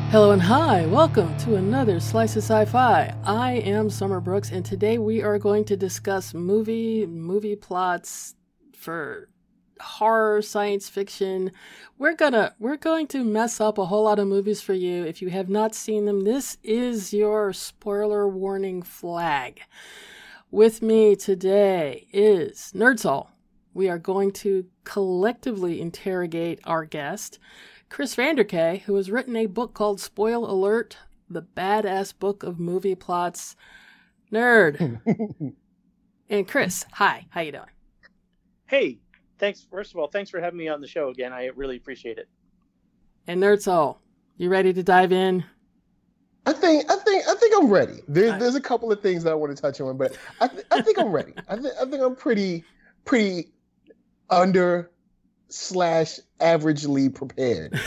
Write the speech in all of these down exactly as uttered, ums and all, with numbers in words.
Hello and hi, welcome to another Slice of Sci-Fi. I am Summer Brooks, and today we are going to discuss movie, movie plots for horror, science fiction. We're gonna, we're going to mess up a whole lot of movies for you. If you have not seen them, this is your spoiler warning flag. With me today is Nerdsall. We are going to collectively interrogate our guest, Chris Vanderkay, who has written a book called Spoil Alert, the Badass Book of Movie Plots. Nerd. And Chris, hi, how you doing? Hey, thanks. First of all, thanks for having me on the show again. I really appreciate it. And Nerdsoul, you ready to dive in? I think I think I think I'm ready. There's right. there's a couple of things that I want to touch on, but I th- I think I'm ready. I think I think I'm pretty pretty under slash averagely prepared.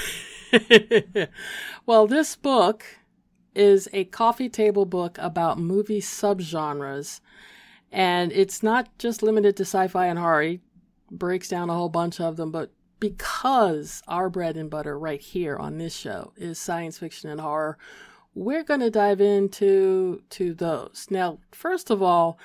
Well, this book is a coffee table book about movie subgenres, and it's not just limited to sci-fi and horror. It breaks down a whole bunch of them, but because our bread and butter right here on this show is science fiction and horror, we're going to dive into to those. Now, first of all,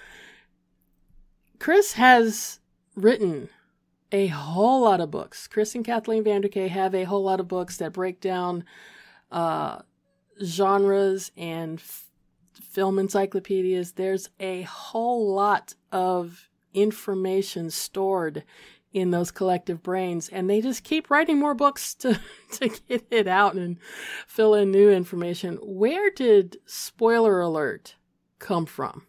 Chris has written a whole lot of books. Chris and Kathleen Vanderkay have a whole lot of books that break down uh, genres and f- film encyclopedias. There's a whole lot of information stored in those collective brains, and they just keep writing more books to, to get it out and fill in new information. Where did Spoiler Alert come from?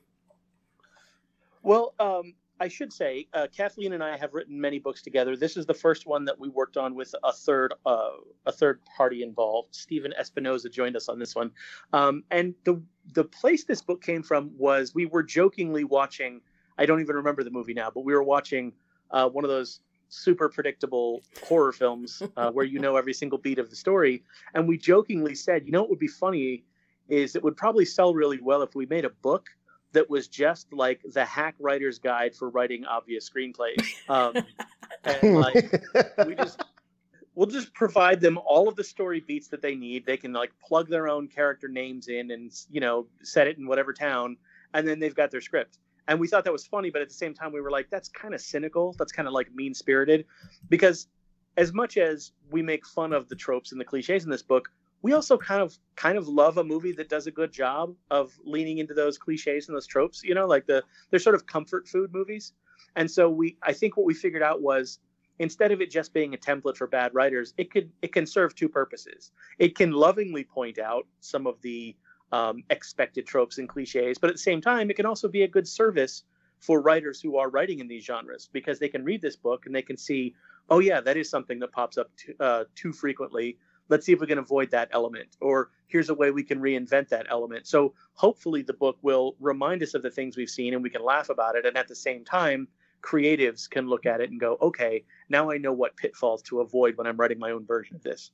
Well, um, I should say, uh, Kathleen and I have written many books together. This is the first one that we worked on with a third uh, a third party involved. Stephen Espinoza joined us on this one. Um, and the the place this book came from was we were jokingly watching, I don't even remember the movie now, but we were watching uh, one of those super predictable horror films uh, where you know every single beat of the story. And we jokingly said, you know what would be funny is it would probably sell really well if we made a book that was just like the hack writer's guide for writing obvious screenplays. Um, and like, we just, we'll just provide them all of the story beats that they need. They can like plug their own character names in and, you know, set it in whatever town, and then they've got their script. And we thought that was funny, but at the same time we were like, that's kind of cynical. That's kind of like mean spirited, because as much as we make fun of the tropes and the cliches in this book, we also kind of kind of love a movie that does a good job of leaning into those cliches and those tropes, you know, like the they're sort of comfort food movies. And so we I think what we figured out was, instead of it just being a template for bad writers, it could it can serve two purposes. It can lovingly point out some of the um, expected tropes and cliches, but at the same time, it can also be a good service for writers who are writing in these genres, because they can read this book and they can see, oh yeah, that is something that pops up too, uh, too frequently. Let's see if we can avoid that element, or here's a way we can reinvent that element. So hopefully the book will remind us of the things we've seen and we can laugh about it. And at the same time, creatives can look at it and go, okay, now I know what pitfalls to avoid when I'm writing my own version of this.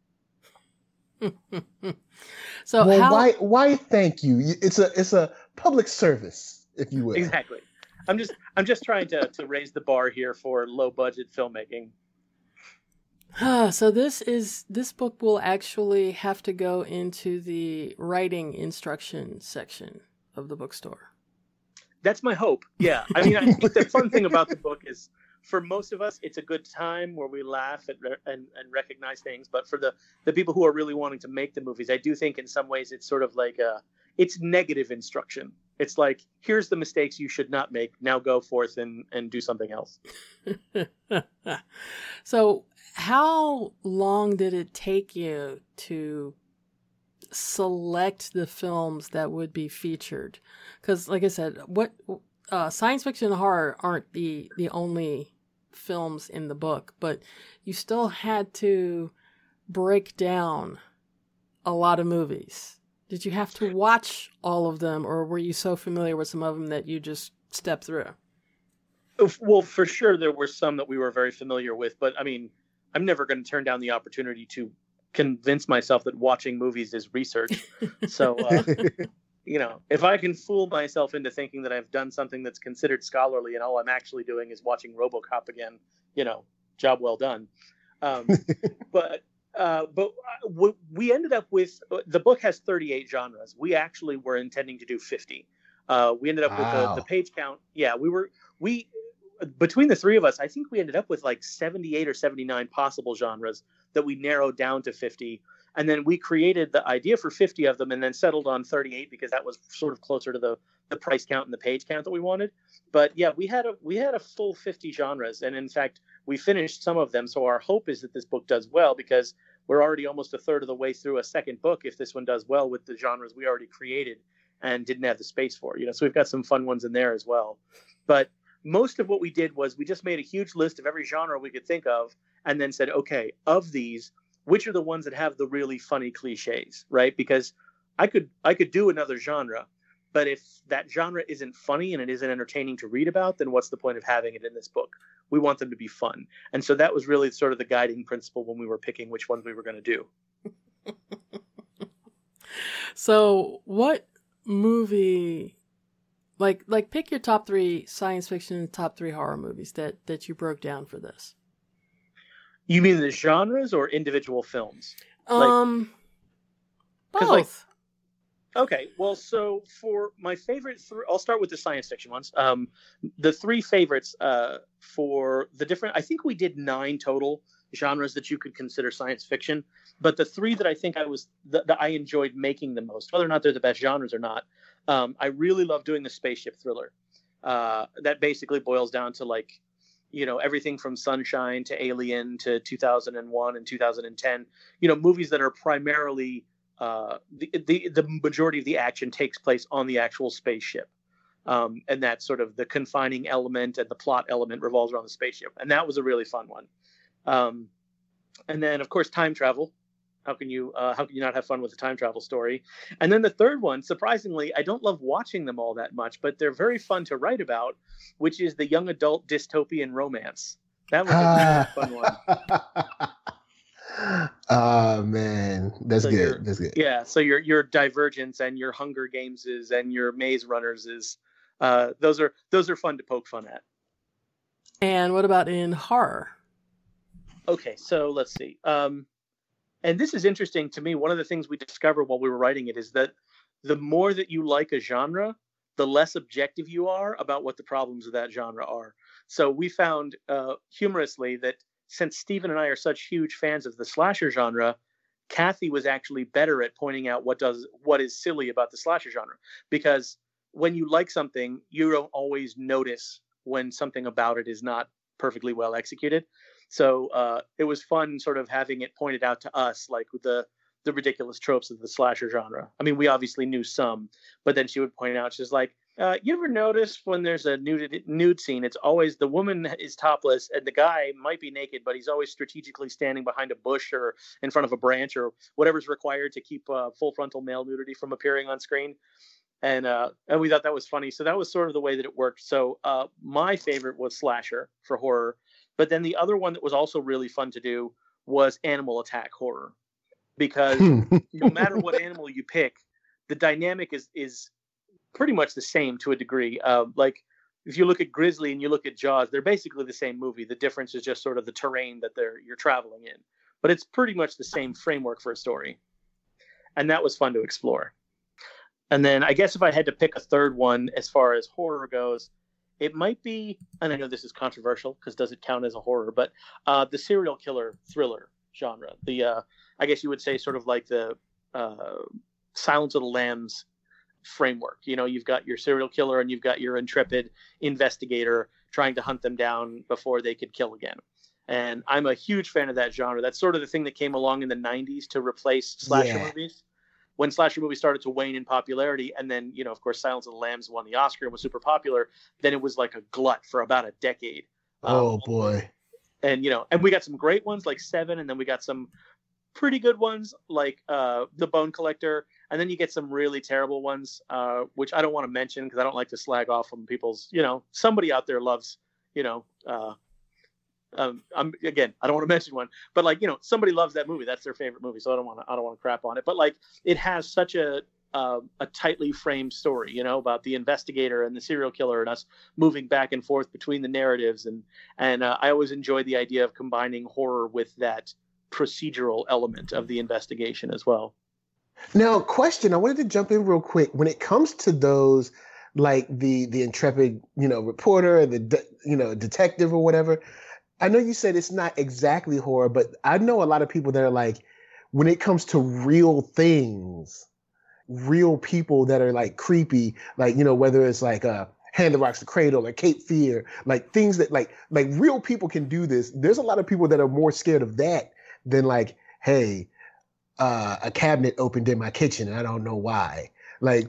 So well, how... why why thank you? It's a it's a public service, if you will. Exactly. I'm just I'm just trying to to raise the bar here for low budget filmmaking. So this is this book will actually have to go into the writing instruction section of the bookstore. That's my hope. Yeah. I mean, I think the fun thing about the book is, for most of us, it's a good time where we laugh and and, and recognize things. But for the, the people who are really wanting to make the movies, I do think in some ways it's sort of like a, it's negative instruction. It's like, here's the mistakes you should not make. Now go forth and, and do something else. So how long did it take you to select the films that would be featured? Because, like I said, what uh, science fiction and horror aren't the, the only films in the book, but you still had to break down a lot of movies. Did you have to watch all of them, or were you so familiar with some of them that you just stepped through? Well, for sure, there were some that we were very familiar with, but I mean, I'm never going to turn down the opportunity to convince myself that watching movies is research. So, uh, you know, if I can fool myself into thinking that I've done something that's considered scholarly and all I'm actually doing is watching RoboCop again, you know, job well done. Um, but uh, but w- we ended up with the book has thirty-eight genres. We actually were intending to do fifty. Uh, we ended up wow. with the, the page count. Yeah, we were we between the three of us, I think we ended up with like seventy-eight or seventy-nine possible genres that we narrowed down to fifty. And then we created the idea for fifty of them and then settled on thirty-eight because that was sort of closer to the, the price count and the page count that we wanted. But yeah, we had a we had a full fifty genres. And in fact, we finished some of them. So our hope is that this book does well because we're already almost a third of the way through a second book if this one does well with the genres we already created and didn't have the space for. You know, so we've got some fun ones in there as well. But most of what we did was we just made a huge list of every genre we could think of and then said, okay, of these, which are the ones that have the really funny cliches, right? Because I could I could do another genre, but if that genre isn't funny and it isn't entertaining to read about, then what's the point of having it in this book? We want them to be fun. And so that was really sort of the guiding principle when we were picking which ones we were going to do. So what movie, like like pick your top three science fiction and top three horror movies that, that you broke down for this. You mean the genres or individual films? Um, like, both. Like, okay, well, so for my favorite three, I'll start with the science fiction ones. Um, the three favorites uh, for the different, I think we did nine total genres that you could consider science fiction. But the three that I think I was that, that I enjoyed making the most, whether or not they're the best genres or not, um, I really love doing the spaceship thriller. Uh, that basically boils down to like, you know, everything from Sunshine to Alien to two thousand one and two thousand ten, you know, movies that are primarily uh, the, the, the majority of the action takes place on the actual spaceship. Um, and that sort of the confining element and the plot element revolves around the spaceship. And that was a really fun one. Um, and then of course, time travel. How can you, uh, how can you not have fun with a time travel story? And then the third one, surprisingly, I don't love watching them all that much, but they're very fun to write about, which is the young adult dystopian romance. That was a really fun one. Oh man, that's so good. That's good. Yeah. So your, your Divergence and your Hunger Gameses and your Maze Runners is, uh, those are, those are fun to poke fun at. And what about in horror? Okay. So let's see. Um, And this is interesting to me. One of the things we discovered while we were writing it is that the more that you like a genre, the less objective you are about what the problems of that genre are. So we found uh, humorously that since Stephen and I are such huge fans of the slasher genre, Kathy was actually better at pointing out what does what is silly about the slasher genre. Because when you like something, you don't always notice when something about it is not perfectly well executed. So uh, it was fun sort of having it pointed out to us, like the the ridiculous tropes of the slasher genre. I mean, we obviously knew some, but then she would point out, she's like, uh, you ever notice when there's a nude, nude scene, it's always the woman is topless and the guy might be naked, but he's always strategically standing behind a bush or in front of a branch or whatever's required to keep uh, full frontal male nudity from appearing on screen. And uh, and we thought that was funny. So that was sort of the way that it worked. So uh, my favorite was slasher for horror. But then the other one that was also really fun to do was animal attack horror, because no matter what animal you pick, the dynamic is is pretty much the same to a degree. Uh, like if you look at Grizzly and you look at Jaws, they're basically the same movie. The difference is just sort of the terrain that they're you're traveling in. But it's pretty much the same framework for a story. And that was fun to explore. And then I guess if I had to pick a third one as far as horror goes, it might be, and I know this is controversial because does it count as a horror, but uh, the serial killer thriller genre. The uh, I guess you would say sort of like the uh, Silence of the Lambs framework. You know, you've got your serial killer and you've got your intrepid investigator trying to hunt them down before they could kill again. And I'm a huge fan of that genre. That's sort of the thing that came along in the nineties to replace slasher yeah. movies. When slasher movies started to wane in popularity, and then, you know, of course, Silence of the Lambs won the Oscar and was super popular, then it was like a glut for about a decade. Oh, um, boy. And, you know, and we got some great ones like Seven, and then we got some pretty good ones like uh, The Bone Collector, and then you get some really terrible ones, uh, which I don't want to mention because I don't like to slag off from people's, you know, somebody out there loves, you know, uh, Um, I'm again, I don't want to mention one, but like, you know, somebody loves that movie. That's their favorite movie. So I don't want to, I don't want to crap on it, but like it has such a, uh, a tightly framed story, you know, about the investigator and the serial killer and us moving back and forth between the narratives. And, and, uh, I always enjoy the idea of combining horror with that procedural element of the investigation as well. Now, question, I wanted to jump in real quick. When it comes to those, like the the intrepid, you know, reporter, the de- you know, detective or whatever, I know you said it's not exactly horror, but I know a lot of people that are like, when it comes to real things, real people that are like creepy, like, you know, whether it's like uh Hand That Rocks the Cradle or Cape Fear, like things that like like real people can do this. There's a lot of people that are more scared of that than like, hey, uh, a cabinet opened in my kitchen and I don't know why. Like,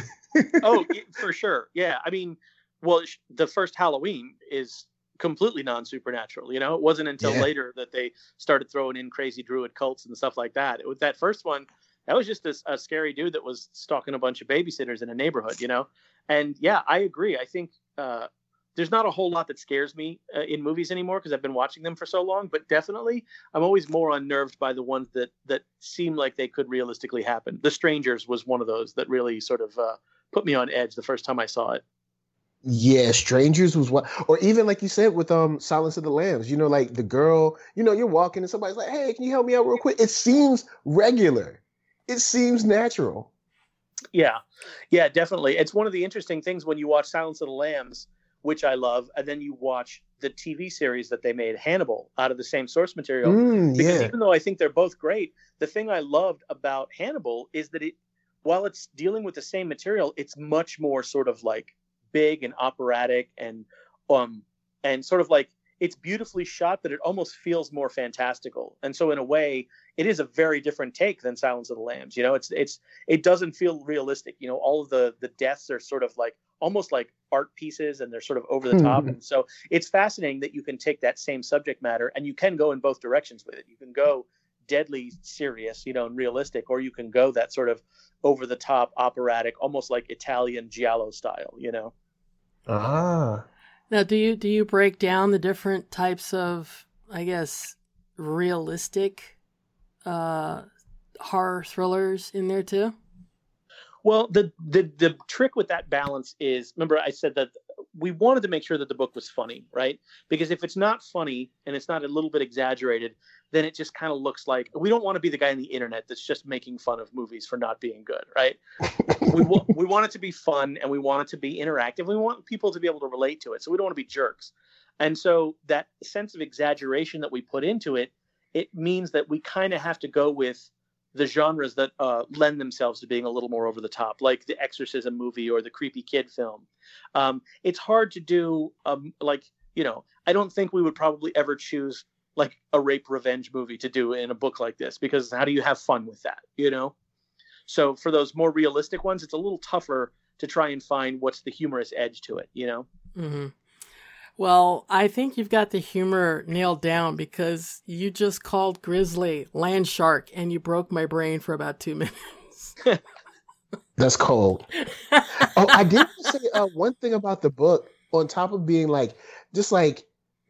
oh, for sure, yeah. I mean, well, the first Halloween is completely non-supernatural. You know, it wasn't until yeah. later that they started throwing in crazy druid cults and stuff like that. It was that first one. That was just a, a scary dude that was stalking a bunch of babysitters in a neighborhood, you know? And yeah, I agree. I think uh, there's not a whole lot that scares me uh, in movies anymore because I've been watching them for so long, but definitely I'm always more unnerved by the ones that, that seem like they could realistically happen. The Strangers was one of those that really sort of uh, put me on edge the first time I saw it. Yeah, Strangers was what, or even like you said with um Silence of the Lambs, you know, like the girl, you know, you're walking and somebody's like, hey, can you help me out real quick? It seems regular. It seems natural. Yeah, yeah, definitely. It's one of the interesting things when you watch Silence of the Lambs, which I love, and then you watch the T V series that they made, Hannibal, out of the same source material. Mm, because yeah. even though I think they're both great, the thing I loved about Hannibal is that it, while it's dealing with the same material, it's much more sort of like big and operatic and um and sort of like it's beautifully shot, but it almost feels more fantastical. And so in a way, it is a very different take than Silence of the Lambs. You know, it's it's it doesn't feel realistic. You know, all of the the deaths are sort of like almost like art pieces and they're sort of over the top. And so it's fascinating that you can take that same subject matter and you can go in both directions with it. You can go deadly serious, you know, and realistic, or you can go that sort of over the top operatic, almost like Italian giallo style, you know? Ah. Now, do you do you break down the different types of, I guess, realistic uh, horror thrillers in there too? Well, the, the the trick with that balance is, remember I said that we wanted to make sure that the book was funny, right? Because if it's not funny and it's not a little bit exaggerated, then it just kind of looks like, we don't want to be the guy on the internet that's just making fun of movies for not being good, right? we, w- we want it to be fun and we want it to be interactive. We want people to be able to relate to it. So we don't want to be jerks. And so that sense of exaggeration that we put into it, it means that we kind of have to go with the genres that uh, lend themselves to being a little more over the top, like the Exorcism movie or the creepy kid film. Um, it's hard to do, um, like, you know, I don't think we would probably ever choose like a rape revenge movie to do in a book like this, because how do you have fun with that, you know? So for those more realistic ones, it's a little tougher to try and find what's the humorous edge to it, you know? Mm-hmm. Well, I think you've got the humor nailed down because you just called Grizzly land shark and you broke my brain for about two minutes. That's cold. Oh, I did say uh, one thing about the book, on top of being like, just like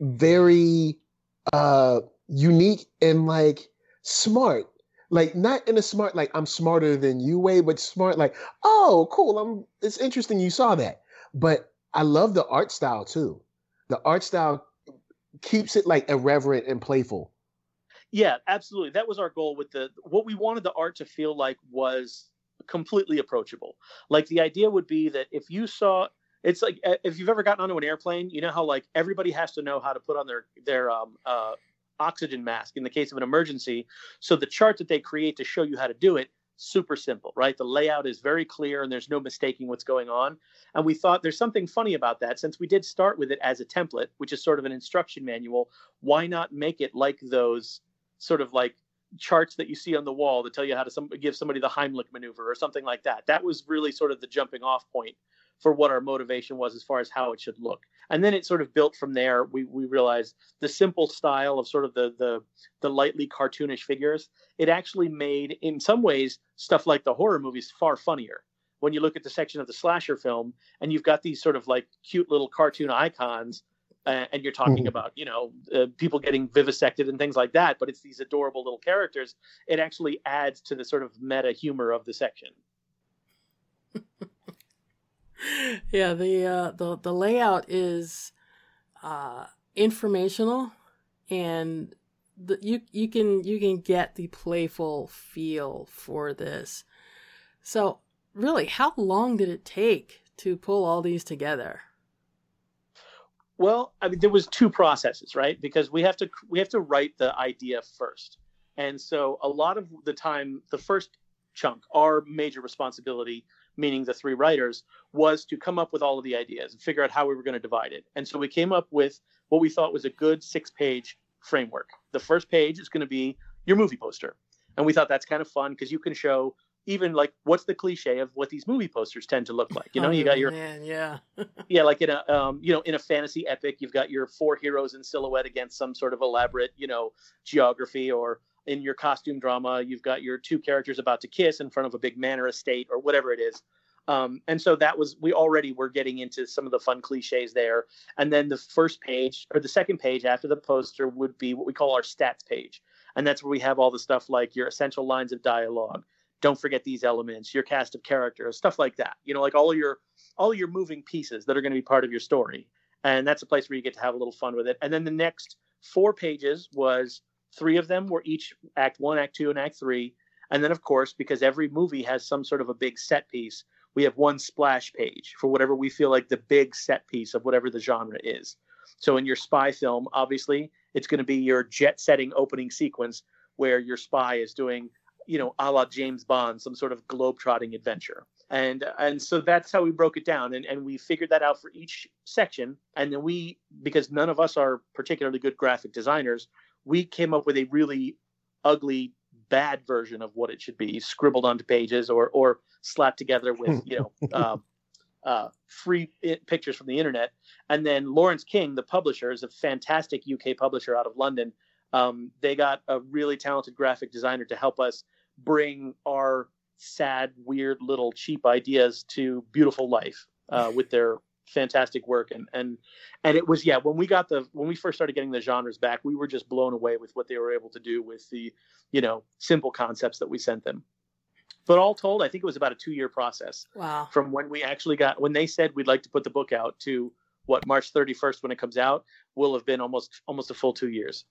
very uh, unique and like smart. Like not in a smart, like I'm smarter than you way, but smart like, oh, cool. I'm, it's interesting you saw that. But I love the art style too. The art style keeps it like irreverent and playful. Yeah, absolutely. That was our goal with the, what we wanted the art to feel like was completely approachable. Like the idea would be that if you saw, it's like, if you've ever gotten onto an airplane, you know how like everybody has to know how to put on their, their um, uh, oxygen mask in the case of an emergency. So the chart that they create to show you how to do it, super simple, right? The layout is very clear and there's no mistaking what's going on. And we thought there's something funny about that. Since we did start with it as a template, which is sort of an instruction manual, why not make it like those sort of like charts that you see on the wall that tell you how to some, give somebody the Heimlich maneuver or something like that. That was really sort of the jumping off point for what our motivation was as far as how it should look. And then it sort of built from there. We we realized the simple style of sort of the the the lightly cartoonish figures, it actually made, in some ways, stuff like the horror movies far funnier. When you look at the section of the slasher film and you've got these sort of like cute little cartoon icons, uh, and you're talking about, you know, uh, people getting vivisected and things like that, but it's these adorable little characters, it actually adds to the sort of meta humor of the section. Yeah, the uh, the the layout is uh, informational, and the, you you can you can get the playful feel for this. So really, how long did it take to pull all these together? Well, I mean, there was two processes, right? Because we have to we have to write the idea first, and so a lot of the time, the first chunk, our major responsibility, meaning the three writers, was to come up with all of the ideas and figure out how we were going to divide it. And so we came up with what we thought was a good six-page framework. The first page is going to be your movie poster, and we thought that's kind of fun because you can show even like what's the cliche of what these movie posters tend to look like. You know, oh, you got your man, yeah, yeah, like in a um, you know, in a fantasy epic, you've got your four heroes in silhouette against some sort of elaborate, you know, geography, or in your costume drama, you've got your two characters about to kiss in front of a big manor estate or whatever it is. Um, and so that was, we already were getting into some of the fun cliches there. And then the first page or the second page after the poster would be what we call our stats page. And that's where we have all the stuff like your essential lines of dialogue. Don't forget these elements, your cast of characters, stuff like that. You know, like all of your all of your moving pieces that are going to be part of your story. And that's a place where you get to have a little fun with it. And then the next four pages was three of them were each act one, act two, and act three. And then, of course, because every movie has some sort of a big set piece, we have one splash page for whatever we feel like the big set piece of whatever the genre is. So in your spy film, obviously, it's going to be your jet-setting opening sequence where your spy is doing, you know, a la James Bond, some sort of globe-trotting adventure. And and so that's how we broke it down. And, and we figured that out for each section. And then we, because none of us are particularly good graphic designers, we came up with a really ugly, bad version of what it should be, scribbled onto pages or or slapped together with, you know, uh, uh, free pictures from the internet. And then Lawrence King, the publisher, is a fantastic U K publisher out of London. Um, they got a really talented graphic designer to help us bring our sad, weird, little cheap ideas to beautiful life uh, with their fantastic work. And and and it was, yeah, when we got the when we first started getting the genres back, we were just blown away with what they were able to do with the, you know, simple concepts that we sent them. But all told, I think it was about a two-year process. Wow. From when we actually got, when they said we'd like to put the book out to what, March thirty-first when it comes out, will have been almost almost a full two years.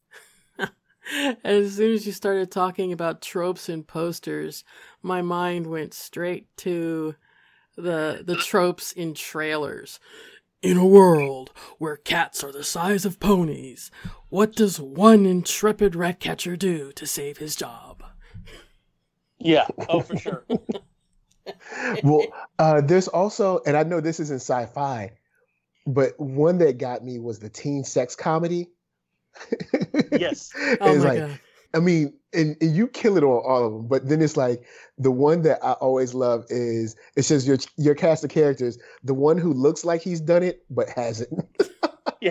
As soon as you started talking about tropes and posters, my mind went straight to the the tropes in trailers. In a world where cats are the size of ponies, what does one intrepid rat catcher do to save his job? Yeah, oh, for sure. Well, uh, there's also, and I know this isn't sci-fi, but one that got me was the teen sex comedy. Yes. Oh it's my like, God. I mean, and, and you kill it on all of them, but then it's like the one that I always love is it's just your your cast of characters, the one who looks like he's done it but hasn't. Yeah.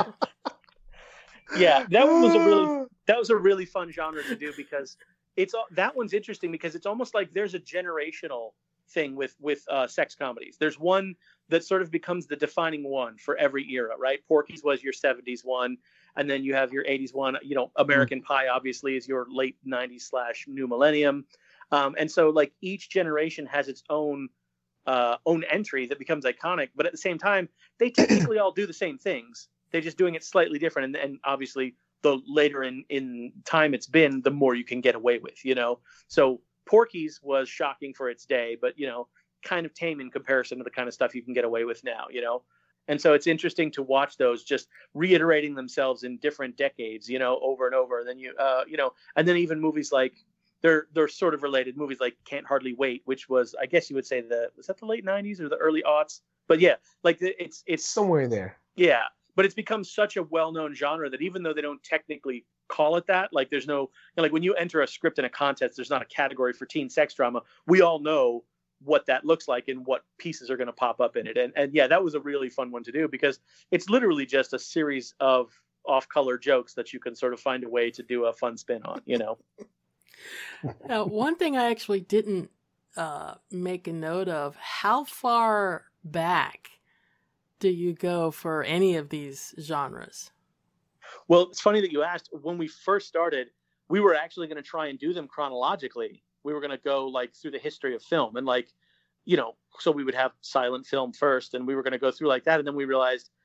Yeah, that one was a really that was a really fun genre to do because it's that one's interesting because it's almost like there's a generational thing with with uh, sex comedies. There's one that sort of becomes the defining one for every era, right? Porky's was your seventies one, and then you have your eighties one. You know, American mm-hmm. Pie obviously is your late nineties slash new millennium, um, and so like each generation has its own uh, own entry that becomes iconic. But at the same time, they technically all do the same things. They're just doing it slightly different, and, and obviously the later in in time it's been, the more you can get away with. You know, so Porky's was shocking for its day, but you know, kind of tame in comparison to the kind of stuff you can get away with now, you know? And so it's interesting to watch those just reiterating themselves in different decades, you know, over and over. And then you, uh, you know, and then even movies like they're, they're sort of related movies like Can't Hardly Wait, which was, I guess you would say the, was that the late nineties or the early aughts? But yeah, like it's, it's somewhere in there. Yeah. But it's become such a well-known genre that even though they don't technically call it that, like there's no, you know, like when you enter a script in a contest, there's not a category for teen sex drama. We all know what that looks like and what pieces are going to pop up in it. And and yeah, that was a really fun one to do because it's literally just a series of off-color jokes that you can sort of find a way to do a fun spin on, you know? Now, one thing I actually didn't uh, make a note of, how far back do you go for any of these genres? Well, it's funny that you asked. When we first started, we were actually going to try and do them chronologically. We were going to go like through the history of film and like, you know, so we would have silent film first and we were going to go through like that. And then we realized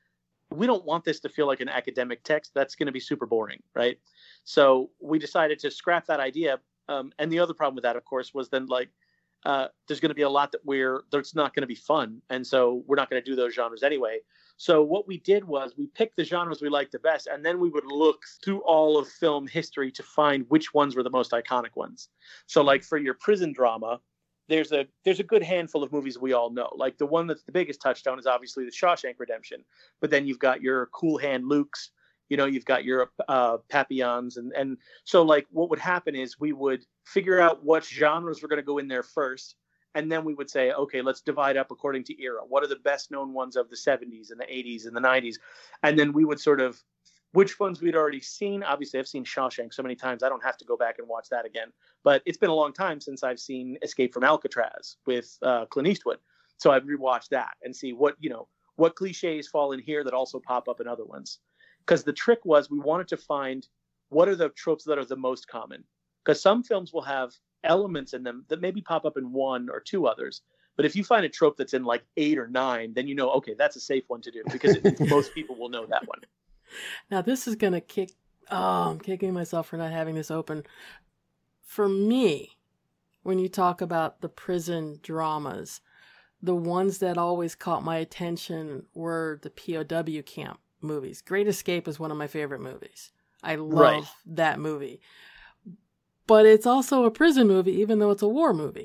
we don't want this to feel like an academic text. That's going to be super boring, right? So we decided to scrap that idea. Um, and the other problem with that, of course, was then like, uh, there's going to be a lot that we're, that's not going to be fun. And so we're not going to do those genres anyway. So what we did was we picked the genres we liked the best, and then we would look through all of film history to find which ones were the most iconic ones. So like for your prison drama, there's a there's a good handful of movies we all know. Like the one that's the biggest touchstone is obviously the Shawshank Redemption. But then you've got your Cool Hand Lukes, you know, you've got your uh, Papillons. And, and so like what would happen is we would figure out what genres were going to go in there first. And then we would say, okay, let's divide up according to era. What are the best known ones of the seventies and the eighties and the nineties? And then we would sort of, which ones we'd already seen. Obviously, I've seen Shawshank so many times, I don't have to go back and watch that again. But it's been a long time since I've seen Escape from Alcatraz with uh, Clint Eastwood. So I've rewatched that and see what, you know, what cliches fall in here that also pop up in other ones. Because the trick was we wanted to find what are the tropes that are the most common. Because some films will have elements in them that maybe pop up in one or two others. But if you find a trope that's in like eight or nine, then you know, okay, that's a safe one to do because it, most people will know that one. Now this is going to kick, oh, I'm kicking myself for not having this open. For me, when you talk about the prison dramas, the ones that always caught my attention were the P O W camp movies. Great Escape is one of my favorite movies. I love right. that movie. But it's also a prison movie, even though it's a war movie.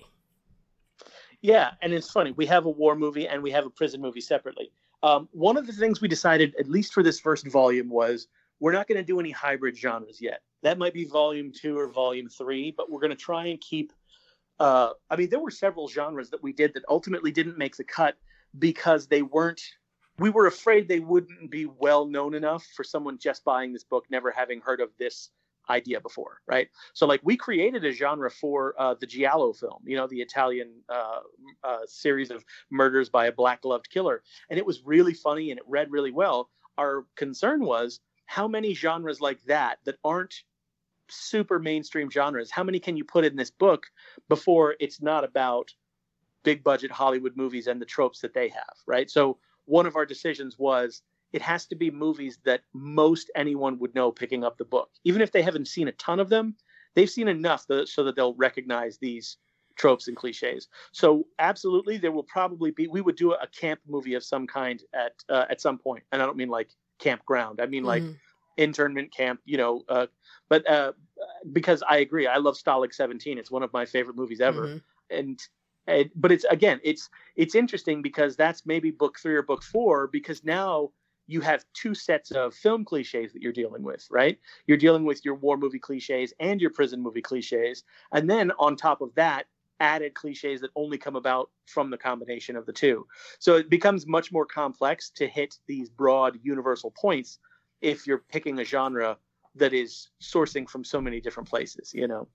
Yeah, and it's funny. We have a war movie and we have a prison movie separately. Um, one of the things we decided, at least for this first volume, was we're not going to do any hybrid genres yet. That might be volume two or volume three, but we're going to try and keep... Uh, I mean, there were several genres that we did that ultimately didn't make the cut because they weren't... We were afraid they wouldn't be well known enough for someone just buying this book, never having heard of this idea before, right? So like we created a genre for uh, the Giallo film, you know, the Italian uh, uh, series of murders by a black gloved killer. And it was really funny and it read really well. Our concern was how many genres like that that aren't super mainstream genres, how many can you put in this book before it's not about big budget Hollywood movies and the tropes that they have, right? So one of our decisions was it has to be movies that most anyone would know picking up the book. Even if they haven't seen a ton of them, they've seen enough that, so that they'll recognize these tropes and cliches. So absolutely, there will probably be, we would do a camp movie of some kind at uh, at some point. And I don't mean like campground. I mean like mm-hmm. internment camp, you know, uh, but uh, because I agree, I love Stalag seventeen. It's one of my favorite movies ever. Mm-hmm. And And, but it's, again, it's it's interesting because that's maybe book three or book four, because now you have two sets of film cliches that you're dealing with, right? You're dealing with your war movie cliches and your prison movie cliches. And then on top of that, added cliches that only come about from the combination of the two. So it becomes much more complex to hit these broad universal points if you're picking a genre that is sourcing from so many different places, you know?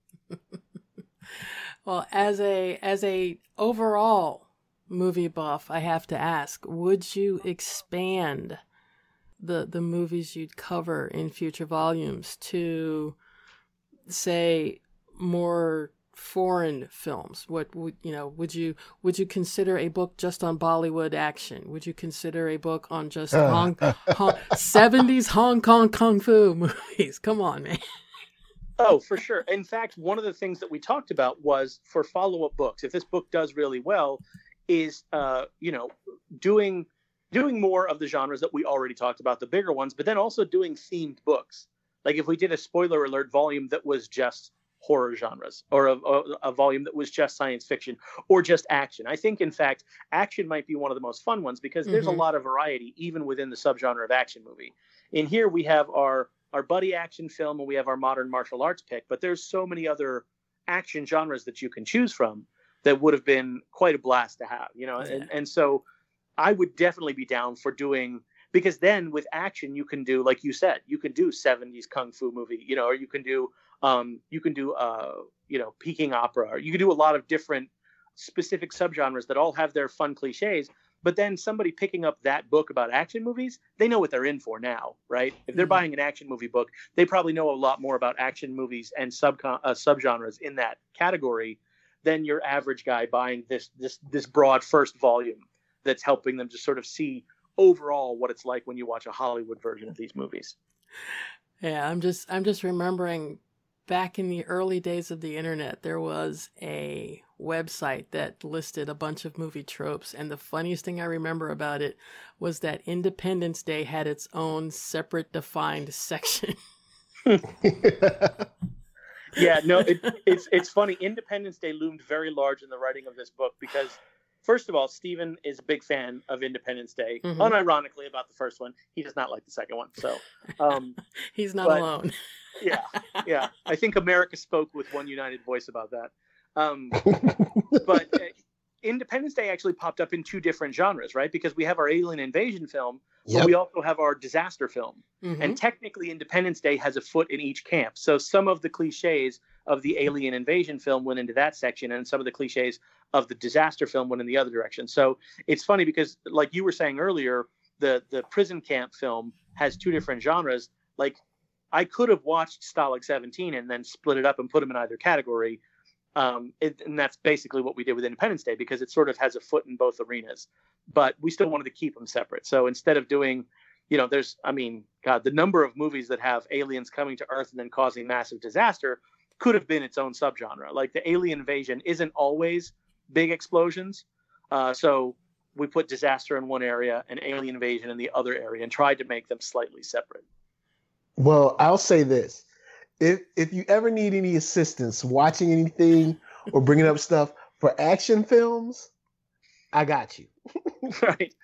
Well, as a as a overall movie buff, I have to ask, would you expand the the movies you'd cover in future volumes to, say, more foreign films? What would you know? Would you would you consider a book just on Bollywood action? Would you consider a book on just Hong, Hong seventies Hong Kong kung fu movies? Come on, man. Oh, for sure. In fact, one of the things that we talked about was for follow-up books, if this book does really well, is, uh, you know, doing doing more of the genres that we already talked about, the bigger ones, but then also doing themed books. Like if we did a spoiler alert volume that was just horror genres, or a, a, a volume that was just science fiction, or just action. I think, in fact, action might be one of the most fun ones because mm-hmm. there's a lot of variety, even within the subgenre of action movie. In here, we have our our buddy action film and we have our modern martial arts pick, but there's so many other action genres that you can choose from that would have been quite a blast to have, you know? Yeah. And, and so I would definitely be down for doing, because then with action, you can do, like you said, you can do seventies Kung Fu movie, you know, or you can do, um, you can do, uh, you know, Peking opera, or you can do a lot of different specific subgenres that all have their fun cliches. But then somebody picking up that book about action movies, they know what they're in for now, right? If they're mm-hmm. buying an action movie book, they probably know a lot more about action movies and sub uh, subgenres in that category than your average guy buying this this this broad first volume that's helping them just sort of see overall what it's like when you watch a Hollywood version of these movies. Yeah, I'm just I'm just remembering back in the early days of the internet, there was a website that listed a bunch of movie tropes, and the funniest thing I remember about it was that Independence Day had its own separate defined section. Yeah, no, it, it's it's funny. Independence Day loomed very large in the writing of this book because, first of all, Stephen is a big fan of Independence Day. Mm-hmm. Unironically about the first one, he does not like the second one. So um, he's not but, alone. yeah, yeah. I think America spoke with one united voice about that. Um, but uh, Independence Day actually popped up in two different genres, right? Because we have our alien invasion film, yep. but we also have our disaster film. Mm-hmm. And technically, Independence Day has a foot in each camp. So some of the cliches of the alien invasion film went into that section, and some of the cliches of the disaster film went in the other direction. So it's funny because, like you were saying earlier, the the prison camp film has two different genres. Like, I could have watched Stalag seventeen and then split it up and put them in either category. Um, it, and that's basically what we did with Independence Day, because it sort of has a foot in both arenas, but we still wanted to keep them separate. So instead of doing, you know, there's, I mean, God, the number of movies that have aliens coming to Earth and then causing massive disaster could have been its own subgenre. Like, the alien invasion isn't always big explosions. Uh, so we put disaster in one area and alien invasion in the other area and tried to make them slightly separate. Well, I'll say this. If if you ever need any assistance watching anything or bringing up stuff for action films, I got you. Right.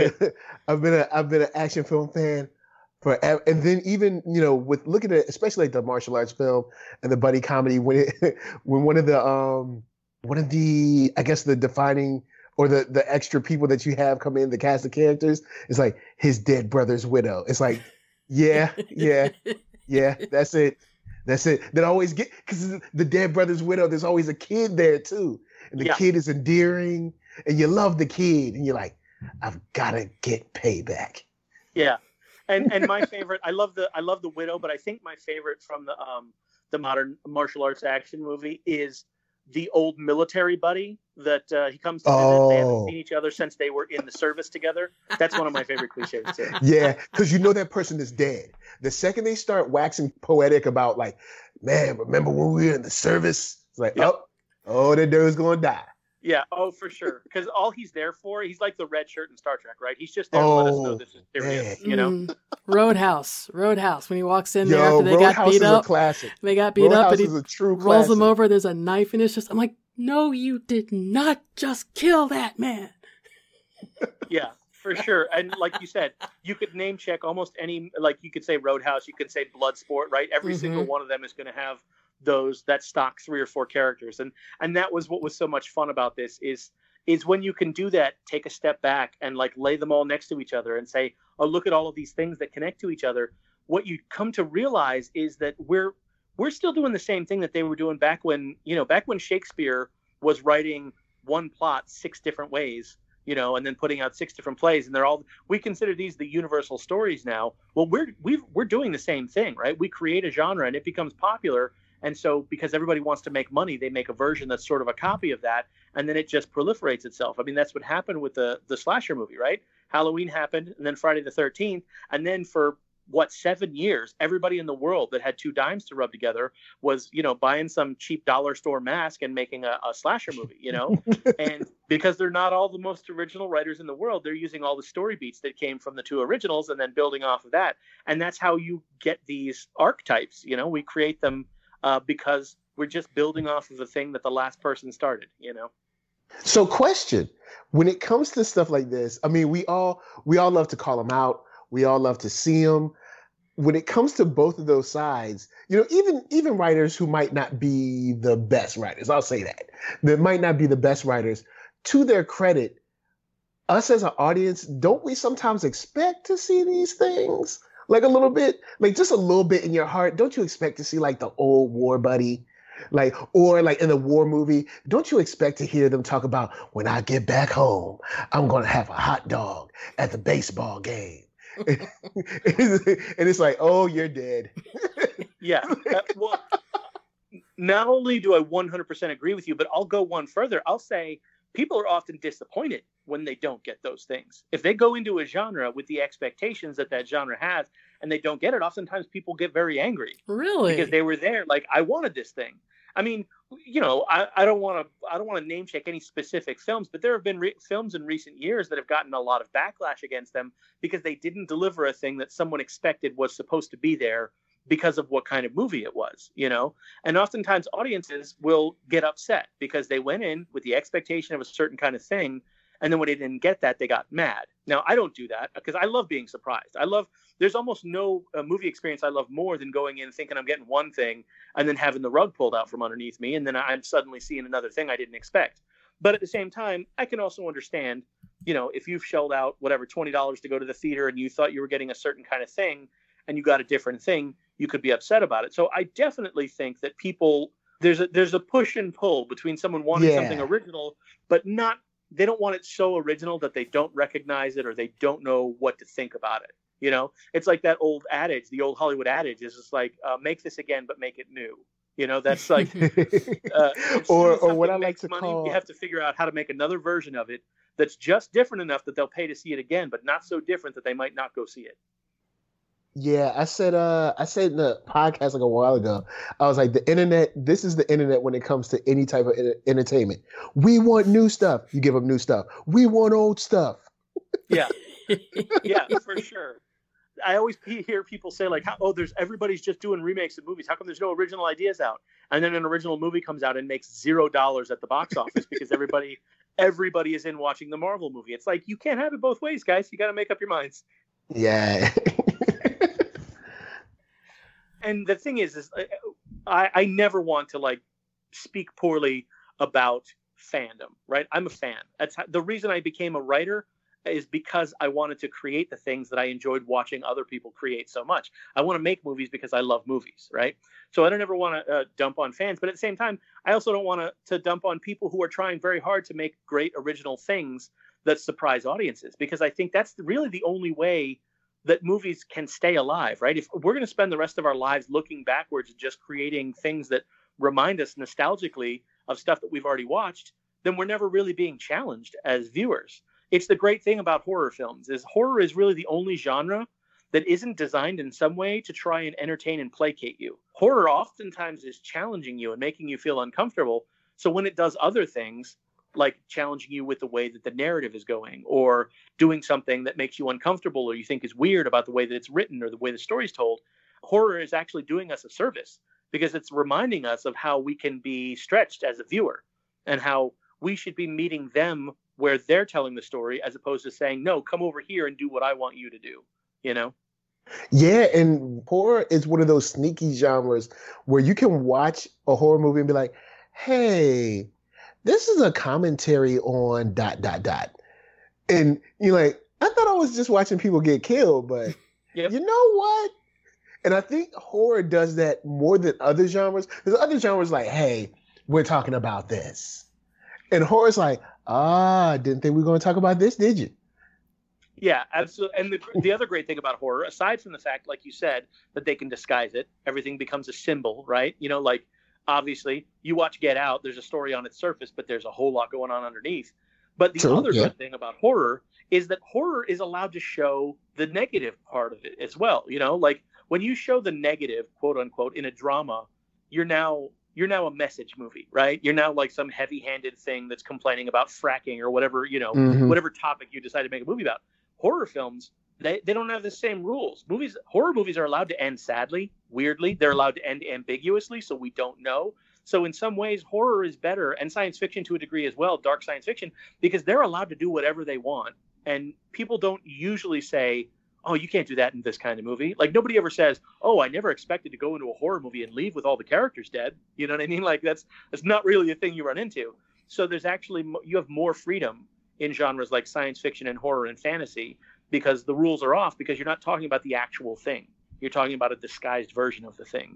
I've been a I've been an action film fan forever, and then even you know with looking at especially like the martial arts film and the buddy comedy when it when one of the um one of the I guess the defining or the the extra people that you have come in the cast of characters is like his dead brother's widow. It's like yeah yeah yeah that's it. That's it. That always get because the dead brother's widow. There's always a kid there too, and the yeah. kid is endearing, and you love the kid, and you're like, I've got to get payback. Yeah, and and my favorite, I love the I love the widow, but I think my favorite from the um the modern martial arts action movie is the old military buddy that uh, he comes to visit. Oh. They haven't seen each other since they were in the service together. That's one of my favorite cliches too. Yeah, because you know that person is dead. The second they start waxing poetic about like, man, remember when we were in the service? It's like, yep. oh, oh, that dude's gonna die. Yeah, oh, for sure. Because all he's there for, he's like the red shirt in Star Trek, right? He's just there oh, to let us know this is serious, man. You know? Mm, Roadhouse. Roadhouse. When he walks in Yo, there after they Roadhouse got beat up. Classic. They got beat Roadhouse up and he is a true rolls classic. them over. There's a knife and it's just, I'm like, no, you did not just kill that man. Yeah, for sure. And like you said, you could name check almost any, like you could say Roadhouse, you could say Bloodsport, right? Every mm-hmm. single one of them is going to have those, that stock three or four characters. And, and that was what was so much fun about this is, is when you can do that, take a step back and like lay them all next to each other and say, oh, look at all of these things that connect to each other. What you come to realize is that we're, we're still doing the same thing that they were doing back when, you know, back when Shakespeare was writing one plot six different ways, you know, and then putting out six different plays, and they're all, we consider these the universal stories now. Well, we're, we've, we're doing the same thing, right? We create a genre and it becomes popular. And so because everybody wants to make money, they make a version that's sort of a copy of that. And then it just proliferates itself. I mean, that's what happened with the, the slasher movie, right? Halloween happened, and then Friday the thirteenth. And then for, what, seven years, everybody in the world that had two dimes to rub together was, you know, buying some cheap dollar store mask and making a, a slasher movie, you know? And because they're not all the most original writers in the world, they're using all the story beats that came from the two originals and then building off of that. And that's how you get these archetypes, you know? We create them uh, because we're just building off of the thing that the last person started, you know? So question, when it comes to stuff like this, I mean, we all we all love to call them out. We all love to see them. When it comes to both of those sides, you know, even even writers who might not be the best writers, I'll say that, that might not be the best writers, to their credit, us as an audience, don't we sometimes expect to see these things? Like a little bit, like just a little bit in your heart. Don't you expect to see like the old war buddy? Like, or like in a war movie, don't you expect to hear them talk about when I get back home, I'm going to have a hot dog at the baseball game. And it's like, oh, you're dead. Yeah. Uh, well, not only do I one hundred percent agree with you, but I'll go one further. I'll say people are often disappointed when they don't get those things. If they go into a genre with the expectations that that genre has and they don't get it, oftentimes people get very angry. Really? Because they were there, like, I wanted this thing. I mean, you know, I, I don't want to I don't want to name check any specific films, but there have been re- films in recent years that have gotten a lot of backlash against them because they didn't deliver a thing that someone expected was supposed to be there because of what kind of movie it was, you know? And oftentimes audiences will get upset because they went in with the expectation of a certain kind of thing. And then when they didn't get that, they got mad. Now, I don't do that because I love being surprised. I love, there's almost no uh, movie experience I love more than going in thinking I'm getting one thing and then having the rug pulled out from underneath me. And then I'm suddenly seeing another thing I didn't expect. But at the same time, I can also understand, you know, if you've shelled out whatever, twenty dollars to go to the theater and you thought you were getting a certain kind of thing and you got a different thing, you could be upset about it. So I definitely think that people, there's a, there's a push and pull between someone wanting Yeah. something original, but not, they don't want it so original that they don't recognize it or they don't know what to think about it. You know, it's like that old adage, the old Hollywood adage is just like, uh, make this again, but make it new. You know, that's like, uh, or or what I like makes to money, call, you have to figure out how to make another version of it that's just different enough that they'll pay to see it again, but not so different that they might not go see it. yeah, I said, uh, I said in the podcast like a while ago, I was like, the internet, this is the internet when it comes to any type of enter- entertainment. We want new stuff. You give them new stuff. We want old stuff. Yeah. Yeah, for sure. I always hear people say like, oh, there's everybody's just doing remakes of movies. How come there's no original ideas out? And then an original movie comes out and makes zero dollars at the box office because everybody, everybody is in watching the Marvel movie. It's like, you can't have it both ways, guys. You got to make up your minds. Yeah. And the thing is, is I, I never want to like speak poorly about fandom, right? I'm a fan. That's how, the reason I became a writer is because I wanted to create the things that I enjoyed watching other people create so much. I want to make movies because I love movies, right? So I don't ever want to uh, dump on fans, but at the same time, I also don't want to to dump on people who are trying very hard to make great original things that surprise audiences, because I think that's really the only way that movies can stay alive, right? If we're going to spend the rest of our lives looking backwards and just creating things that remind us nostalgically of stuff that we've already watched, then we're never really being challenged as viewers. It's the great thing about horror films is horror is really the only genre that isn't designed in some way to try and entertain and placate you. Horror oftentimes is challenging you and making you feel uncomfortable. So when it does other things, like challenging you with the way that the narrative is going or doing something that makes you uncomfortable or you think is weird about the way that it's written or the way the story's told, horror is actually doing us a service because it's reminding us of how we can be stretched as a viewer and how we should be meeting them where they're telling the story as opposed to saying, no, come over here and do what I want you to do, you know? Yeah, and horror is one of those sneaky genres where you can watch a horror movie and be like, hey, this is a commentary on dot, dot, dot. And you're like, I thought I was just watching people get killed, but yep. You know what? And I think horror does that more than other genres. There's other genres like, hey, we're talking about this. And horror's like, ah, didn't think we were going to talk about this, did you? Yeah, absolutely. And the, the other great thing about horror, aside from the fact, like you said, that they can disguise it, everything becomes a symbol, right? You know, like, obviously, you watch Get Out, there's a story on its surface, but there's a whole lot going on underneath. But the True, other yeah. good thing about horror is that horror is allowed to show the negative part of it as well. You know, like when you show the negative, quote unquote, in a drama, you're now you're now a message movie, right? You're now like some heavy-handed thing that's complaining about fracking or whatever, you know, Mhm. whatever topic you decide to make a movie about. Horror films, they, they don't have the same rules. Movies, horror movies are allowed to end sadly, weirdly. They're allowed to end ambiguously, so we don't know. So in some ways, horror is better, and science fiction to a degree as well, dark science fiction, because they're allowed to do whatever they want. And people don't usually say, oh, you can't do that in this kind of movie. Like, nobody ever says, oh, I never expected to go into a horror movie and leave with all the characters dead. You know what I mean? Like, that's that's not really a thing you run into. So there's actually, you have more freedom in genres like science fiction and horror and fantasy because the rules are off, because you're not talking about the actual thing. You're talking about a disguised version of the thing.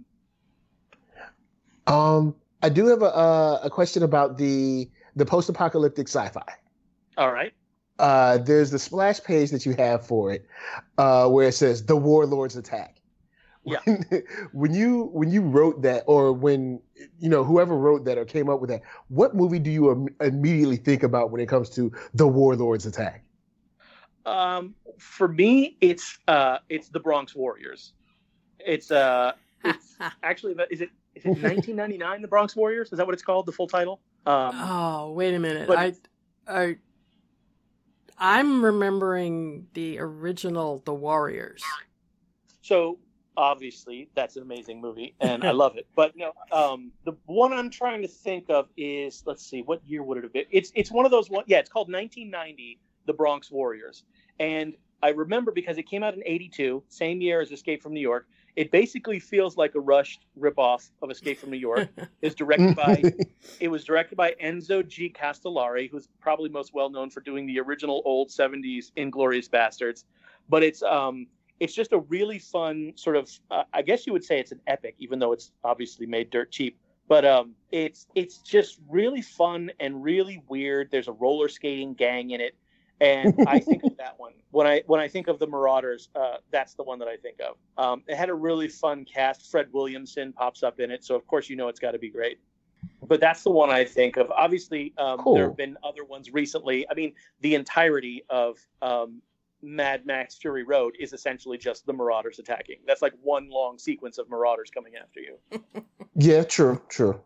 Um, I do have a uh, a question about the the post-apocalyptic sci-fi. All right. Uh, there's the splash page that you have for it, uh, where it says "The Warlords Attack," Yeah. when you when you wrote that, or when you know whoever wrote that or came up with that, what movie do you im- immediately think about when it comes to the Warlords attack? Um, for me, it's uh, it's the Bronx Warriors. It's uh, it's actually is it is it nineteen ninety-nine The Bronx Warriors? Is that what it's called? The full title? Um, oh, wait a minute. but I, I, I'm remembering the original The Warriors. so obviously that's an amazing movie, and I love it. But no, um, the one I'm trying to think of is, let's see, what year would it have been? It's it's one of those one. Yeah, it's called nineteen ninety The Bronx Warriors, and I remember because it came out in eighty-two, same year as Escape from New York. It basically feels like a rushed ripoff of Escape from New York. It's directed by, it was directed by Enzo G. Castellari, who's probably most well known for doing the original old seventies Inglourious Bastards. But it's um, it's just a really fun sort of, uh, I guess you would say it's an epic, even though it's obviously made dirt cheap. But um, it's it's just really fun and really weird. There's a roller skating gang in it. And I think of that one when I when I think of the Marauders. Uh, that's the one that I think of. Um, it had a really fun cast. Fred Williamson pops up in it, so of course you know it's got to be great. But that's the one I think of. Obviously, um, Cool. there have been other ones recently. I mean, the entirety of um, Mad Max Fury Road is essentially just the Marauders attacking. That's like one long sequence of Marauders coming after you. Yeah, true, true.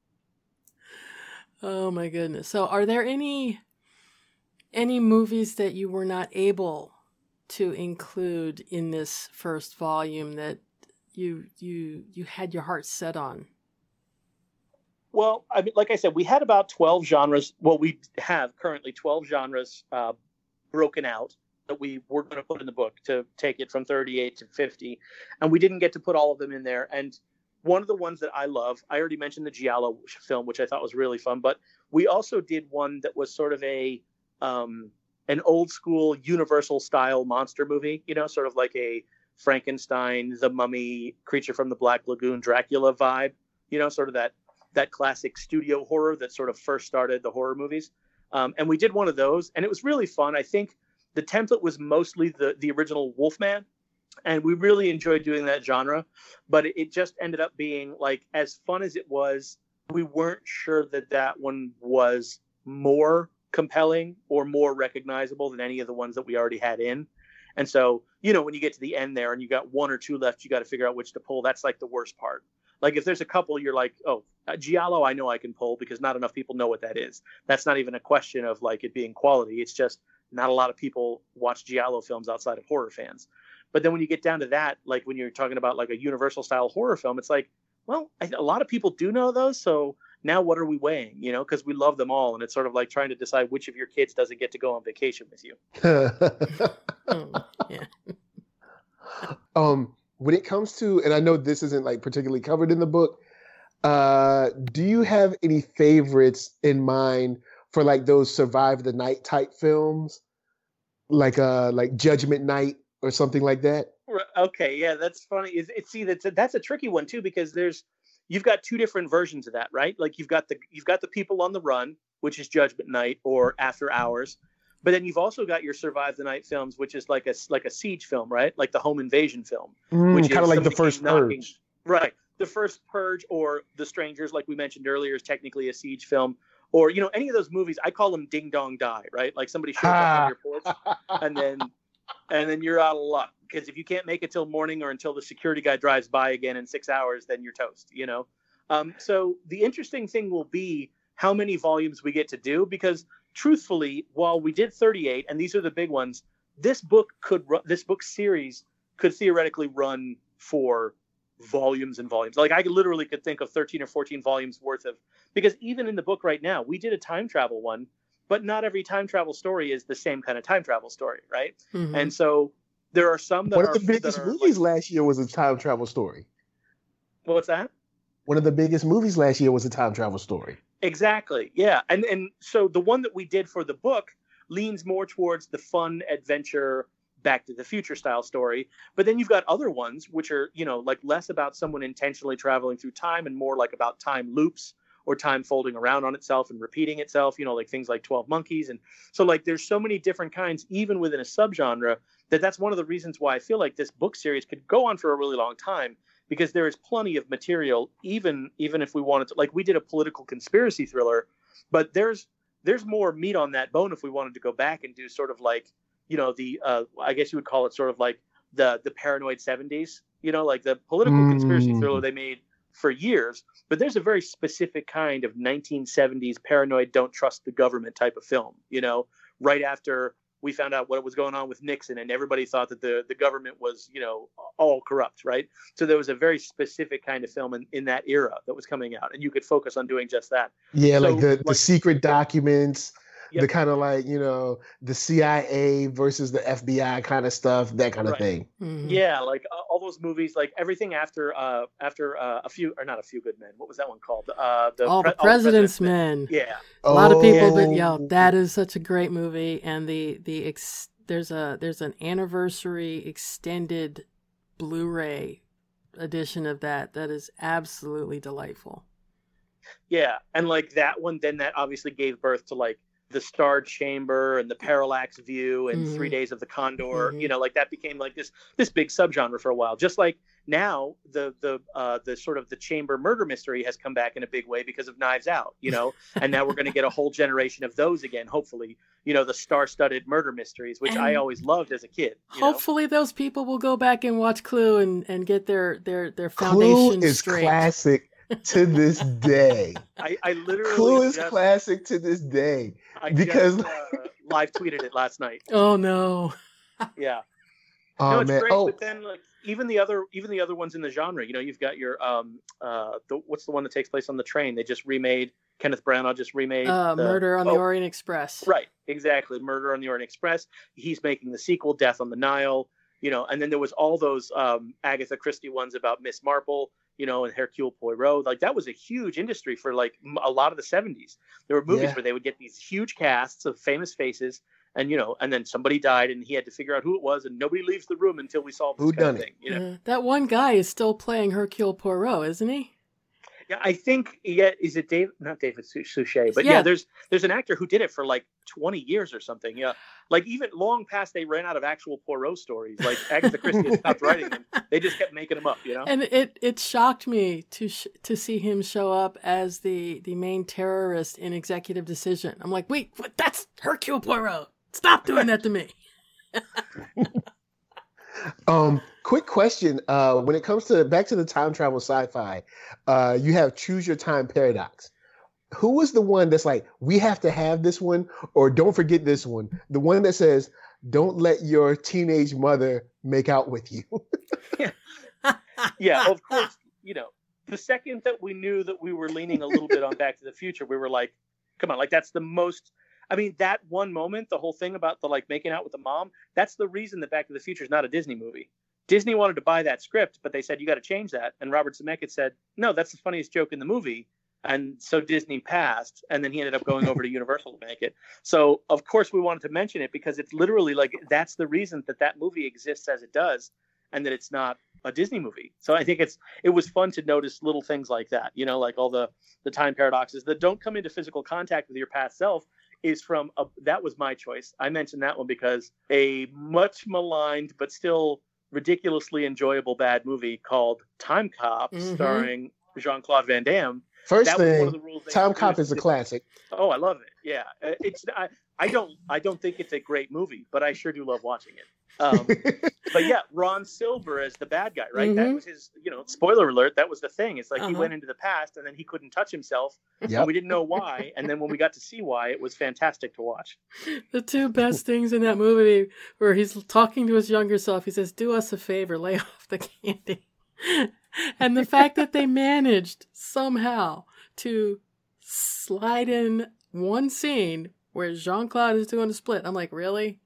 Oh my goodness. So are there any any movies that you were not able to include in this first volume that you you you had your heart set on? Well, I mean, like I said, we had about twelve genres. Well, we have currently twelve genres uh, broken out that we were going to put in the book to take it from thirty-eight to fifty. And we didn't get to put all of them in there. And one of the ones that I love, I already mentioned the Giallo film, which I thought was really fun. But we also did one that was sort of a um, an old school Universal style monster movie, you know, sort of like a Frankenstein, The Mummy, Creature from the Black Lagoon, Dracula vibe, you know, sort of that that classic studio horror that sort of first started the horror movies. Um, and we did one of those, and it was really fun. I think the template was mostly the, the original Wolfman, and we really enjoyed doing that genre. But it, it just ended up being, like, as fun as it was, we weren't sure that that one was more compelling or more recognizable than any of the ones that we already had in. And so, you know, when you get to the end there and you got one or two left, you got to figure out which to pull. That's like the worst part. Like if there's a couple, you're like, oh, uh, Giallo, I know I can pull because not enough people know what that is. That's not even a question of like it being quality. It's just not a lot of people watch Giallo films outside of horror fans. But then when you get down to that, like when you're talking about like a Universal style horror film, it's like, well, I, a lot of people do know those. So now what are we weighing? You know, because we love them all. And it's sort of like trying to decide which of your kids doesn't get to go on vacation with you. Oh, yeah. um, when it comes to, and I know this isn't like particularly covered in the book, uh, do you have any favorites in mind for like those survive the night type films, like uh, like Judgment Night or something like that? Okay, yeah, that's funny. Is it see that's a, that's a tricky one too because there's you've got two different versions of that, right? Like you've got the you've got the People on the Run, which is Judgment Night or After Hours. But then you've also got your Survive the Night films, which is like a like a siege film, right? Like the home invasion film, Mm, which kind of is like the somebody first knocking- Purge. right? The first Purge or The Strangers, like we mentioned earlier, is technically a siege film. Or you know, any of those movies, I call them Ding Dong Die, right? Like somebody shows up on your porch, and then and then you're out of luck because if you can't make it till morning or until the security guy drives by again in six hours, then you're toast. You know. Um, so the interesting thing will be how many volumes we get to do because. Truthfully, while we did thirty-eight, and these are the big ones, this book could run, this book series could theoretically run for volumes and volumes. Like I literally could think of thirteen or fourteen volumes worth of, because even in the book right now, we did a time travel one, but not every time travel story is the same kind of time travel story, right? Mm-hmm. And so there are some that One are. One of the biggest movies like, last year was a time travel story. What's that? One of the biggest movies last year was a time travel story. Exactly. Yeah. And and so the one that we did for the book leans more towards the fun adventure Back to the Future style story. But then you've got other ones which are, you know, like less about someone intentionally traveling through time and more like about time loops or time folding around on itself and repeating itself, you know, like things like twelve Monkeys. And so like there's so many different kinds, even within a subgenre, that that's one of the reasons why I feel like this book series could go on for a really long time, because there is plenty of material, even even if we wanted to, like we did a political conspiracy thriller, but there's there's more meat on that bone if we wanted to go back and do sort of like, you know, the uh, I guess you would call it sort of like the the paranoid seventies, you know, like the political mm. conspiracy thriller they made for years. But there's a very specific kind of nineteen seventies paranoid, don't trust the government type of film, you know, right after we found out what was going on with Nixon and everybody thought that the, the government was, you know, all corrupt, right? So there was a very specific kind of film in, in that era that was coming out, and you could focus on doing just that. Yeah, so, like the, like, the secret documents, yep. the kind of like, you know, the C I A versus the F B I kind of stuff, that kind of right. thing. Mm-hmm. Yeah, like uh, all those movies, like everything after uh, after uh, a few, or not a few good men. What was that one called? Uh, the all, Pre- the President's all the Men. Men. Yeah. A lot of people, but Oh. yeah, that is such a great movie. And the, the ex, there's a there's an anniversary extended Blu-ray edition of that that is absolutely delightful. Yeah, and like that one, then that obviously gave birth to like the Star Chamber and the Parallax View and mm-hmm. Three Days of the Condor. Mm-hmm. You know, like that became like this this big subgenre for a while. Just like now, the the uh, the sort of the chamber murder mystery has come back in a big way because of Knives Out. You know, and now we're going to get a whole generation of those again. Hopefully, you know, the star-studded murder mysteries, which and I always loved as a kid. You hopefully, know? Those people will go back and watch Clue and, and get their their their Clue foundation is straight. Classic to this day. I, I literally Clue is just, classic to this day. I because just, uh, live tweeted it last night. Oh no! Yeah. Oh no, it's man! great, Oh, but then like even the other even the other ones in the genre, you know, you've got your um uh the, what's the one that takes place on the train? They just remade Kenneth Branagh just remade uh, the, Murder on oh, the Orient Express. Right, exactly. Murder on the Orient Express. He's making the sequel, Death on the Nile. You know, and then there was all those um, Agatha Christie ones about Miss Marple, you know, and Hercule Poirot. Like that was a huge industry for like a lot of the seventies. There were movies yeah. where they would get these huge casts of famous faces, and you know, and then somebody died, and he had to figure out who it was, and nobody leaves the room until we solve this who kind done of it? thing. You know, uh, that one guy is still playing Hercule Poirot, isn't he? Yeah, I think. Yeah, is it Dave? Not David Suchet, but yeah. yeah, there's there's an actor who did it for like twenty years or something. Yeah, like even long past they ran out of actual Poirot stories. Like Agatha Christie had stopped writing them. They just kept making them up. You know. And it, it shocked me to sh- to see him show up as the, the main terrorist in Executive Decision. I'm like, wait, what? That's Hercule Poirot. Stop doing that to me. Um, quick question. Uh, when it comes to back to the time travel sci-fi, uh, you have Choose Your Time Paradox. Who was the one that's like, we have to have this one, or don't forget this one? The one that says, don't let your teenage mother make out with you. yeah. yeah, of course. You know, the second that we knew that we were leaning a little bit on Back to the Future, we were like, come on, like that's the most. I mean, that one moment, the whole thing about the like making out with the mom, that's the reason that Back to the Future is not a Disney movie. Disney wanted to buy that script, but they said, you got to change that. And Robert Zemeckis said, no, that's the funniest joke in the movie. And so Disney passed, and then he ended up going over to Universal to make it. So, of course, we wanted to mention it because it's literally like that's the reason that that movie exists as it does, and that it's not a Disney movie. So I think it's it was fun to notice little things like that, you know, like all the, the time paradoxes that don't come into physical contact with your past self. Is from a, that was my choice. I mentioned that one because a much maligned but still ridiculously enjoyable bad movie called Time Cop, mm-hmm. starring Jean-Claude Van Damme. First that thing, was one of the rules Time Cop is a classic. Oh, I love it. Yeah, it's I, I don't I don't think it's a great movie, but I sure do love watching it. Um, but yeah, Ron Silver as the bad guy, right? Mm-hmm. That was his, you know, spoiler alert. That was the thing. It's like uh-huh. he went into the past and then he couldn't touch himself. Yep. And we didn't know why. And then when we got to see why, it was fantastic to watch. The two best things in that movie where he's talking to his younger self, he says, do us a favor, lay off the candy. And the fact that they managed somehow to slide in one scene where Jean-Claude is doing a split. I'm like, really?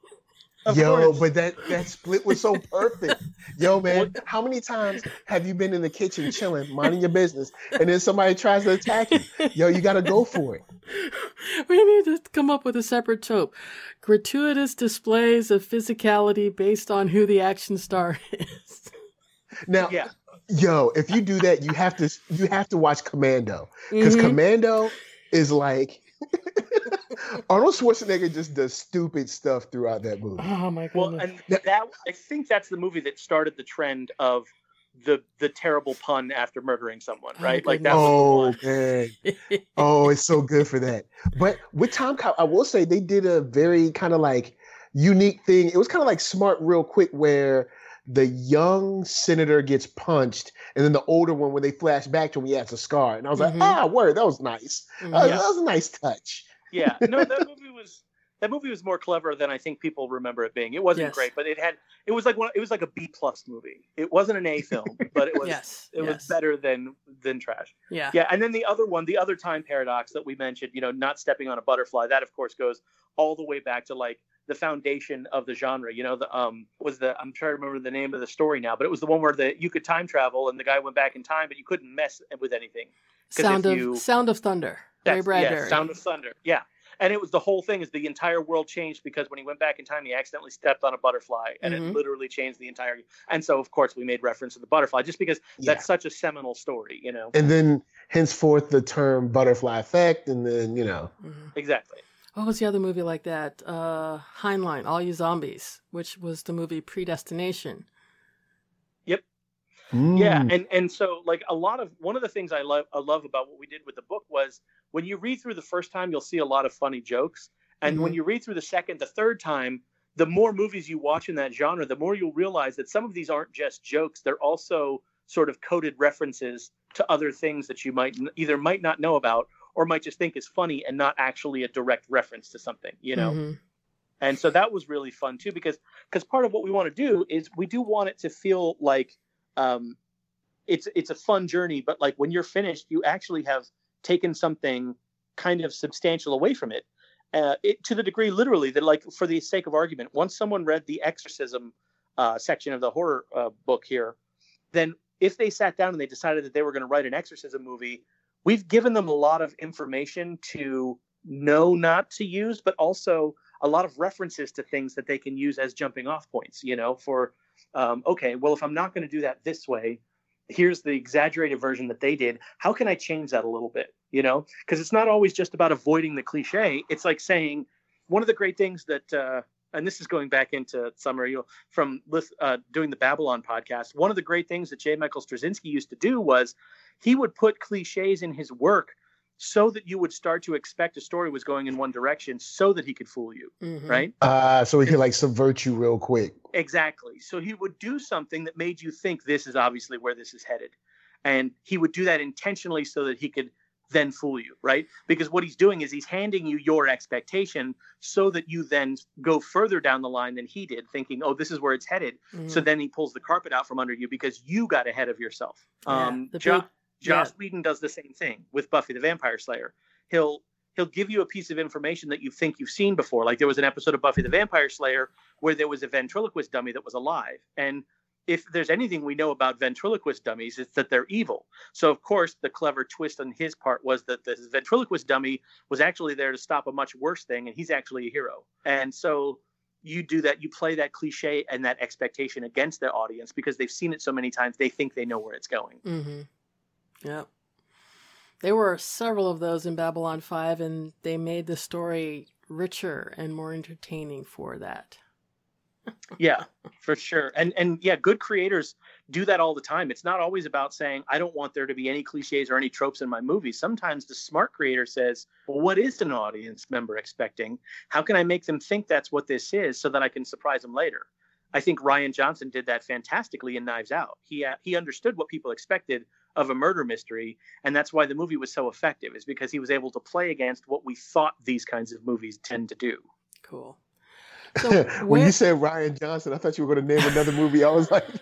Of Yo, course. But that, that split was so perfect. Yo, man, how many times have you been in the kitchen chilling, minding your business, and then somebody tries to attack you? Yo, you got to go for it. We need to come up with a separate trope. Gratuitous displays of physicality based on who the action star is. Now, yeah. Yo, if you do that, you have to you have to watch Commando because Mhm. Commando is like Arnold Schwarzenegger just does stupid stuff throughout that movie. Oh my Well, goodness. and that I think that's the movie that started the trend of the the terrible pun after murdering someone, Oh, right? Like that Oh was man, oh, it's so good for that. But with Tom Cow, I will say they did a very kind of like unique thing. It was kind of like Smart Real Quick, where the young senator gets punched, and then the older one, when they flash back to him, he has a scar. And I was Mhm. like, ah, word, that was nice. Mhm. Uh, Yeah. That was a nice touch. Yeah, no, that movie was that movie was more clever than I think people remember it being. It wasn't Yes. great, but it had it was like one it was like a B plus movie. It wasn't an A film, but it was Yes. it yes. was better than than trash. Yeah. Yeah, and then the other one, the other time paradox that we mentioned, you know, not stepping on a butterfly, that of course goes all the way back to like the foundation of the genre. You know, the um was the I'm trying to remember the name of the story now, but it was the one where the you could time travel and the guy went back in time, but you couldn't mess with anything. 'Cause Sound if of you- Sound of Thunder. Ray That's- Bradbury. Yeah, Sound of Thunder. Yeah. And it was the whole thing is the entire world changed because when he went back in time, he accidentally stepped on a butterfly and Mhm. it literally changed the entire. And so, of course, we made reference to the butterfly just because Yeah. that's such a seminal story, you know? And then henceforth the term butterfly effect, and then you know, Mhm. Exactly. What was the other movie like that? Uh, Heinlein, All You Zombies, which was the movie Predestination. Yeah, Mm. and and so like a lot of one of the things I love I love about what we did with the book was when you read through the first time, you'll see a lot of funny jokes, and when Mhm. you read through the second, the third time, the more movies you watch in that genre, the more you'll realize that some of these aren't just jokes; they're also sort of coded references to other things that you might either might not know about or might just think is funny and not actually a direct reference to something, you know. Mhm. And so that was really fun too, because because part of what we want to do is we do want it to feel like um, it's it's a fun journey, but like when you're finished, you actually have taken something kind of substantial away from it, uh, it to the degree literally that like for the sake of argument, once someone read the exorcism uh, section of the horror uh, book here, then if they sat down and they decided that they were going to write an exorcism movie, we've given them a lot of information to know not to use, but also a lot of references to things that they can use as jumping off points, you know, for, um, okay, well, if I'm not going to do that this way, here's the exaggerated version that they did. How can I change that a little bit, you know? Because it's not always just about avoiding the cliche. It's like saying one of the great things that, uh, and this is going back into summer, you know, from uh, doing the Babylon podcast, one of the great things that J. Michael Straczynski used to do was he would put cliches in his work so that you would start to expect a story was going in one direction so that he could fool you, Mhm. right? Uh, so we can like subvert you real quick. Exactly. So he would do something that made you think this is obviously where this is headed. And he would do that intentionally so that he could then fool you, right? Because what he's doing is he's handing you your expectation so that you then go further down the line than he did, thinking, oh, this is where it's headed. Mhm. So then he pulls the carpet out from under you because you got ahead of yourself. Yeah, Um, the Jo- big- Joss yeah. Whedon does the same thing with Buffy the Vampire Slayer. He'll he'll give you a piece of information that you think you've seen before. Like there was an episode of Buffy the Vampire Slayer where there was a ventriloquist dummy that was alive. And if there's anything we know about ventriloquist dummies, it's that they're evil. So of course, the clever twist on his part was that the ventriloquist dummy was actually there to stop a much worse thing, and he's actually a hero. And so you do that, you play that cliche and that expectation against the audience because they've seen it so many times, they think they know where it's going. Mm-hmm. Yep. There were several of those in Babylon five, and they made the story richer and more entertaining for that. Yeah, for sure. And and yeah, good creators do that all the time. It's not always about saying, I don't want there to be any cliches or any tropes in my movie. Sometimes the smart creator says, well, what is an audience member expecting? How can I make them think that's what this is so that I can surprise them later? I think Rian Johnson did that fantastically in Knives Out. He uh, he understood what people expected of a murder mystery, and that's why the movie was so effective, is because he was able to play against what we thought these kinds of movies tend to do. Cool. So when where- you said Rian Johnson, I thought you were going to name another movie. I was like,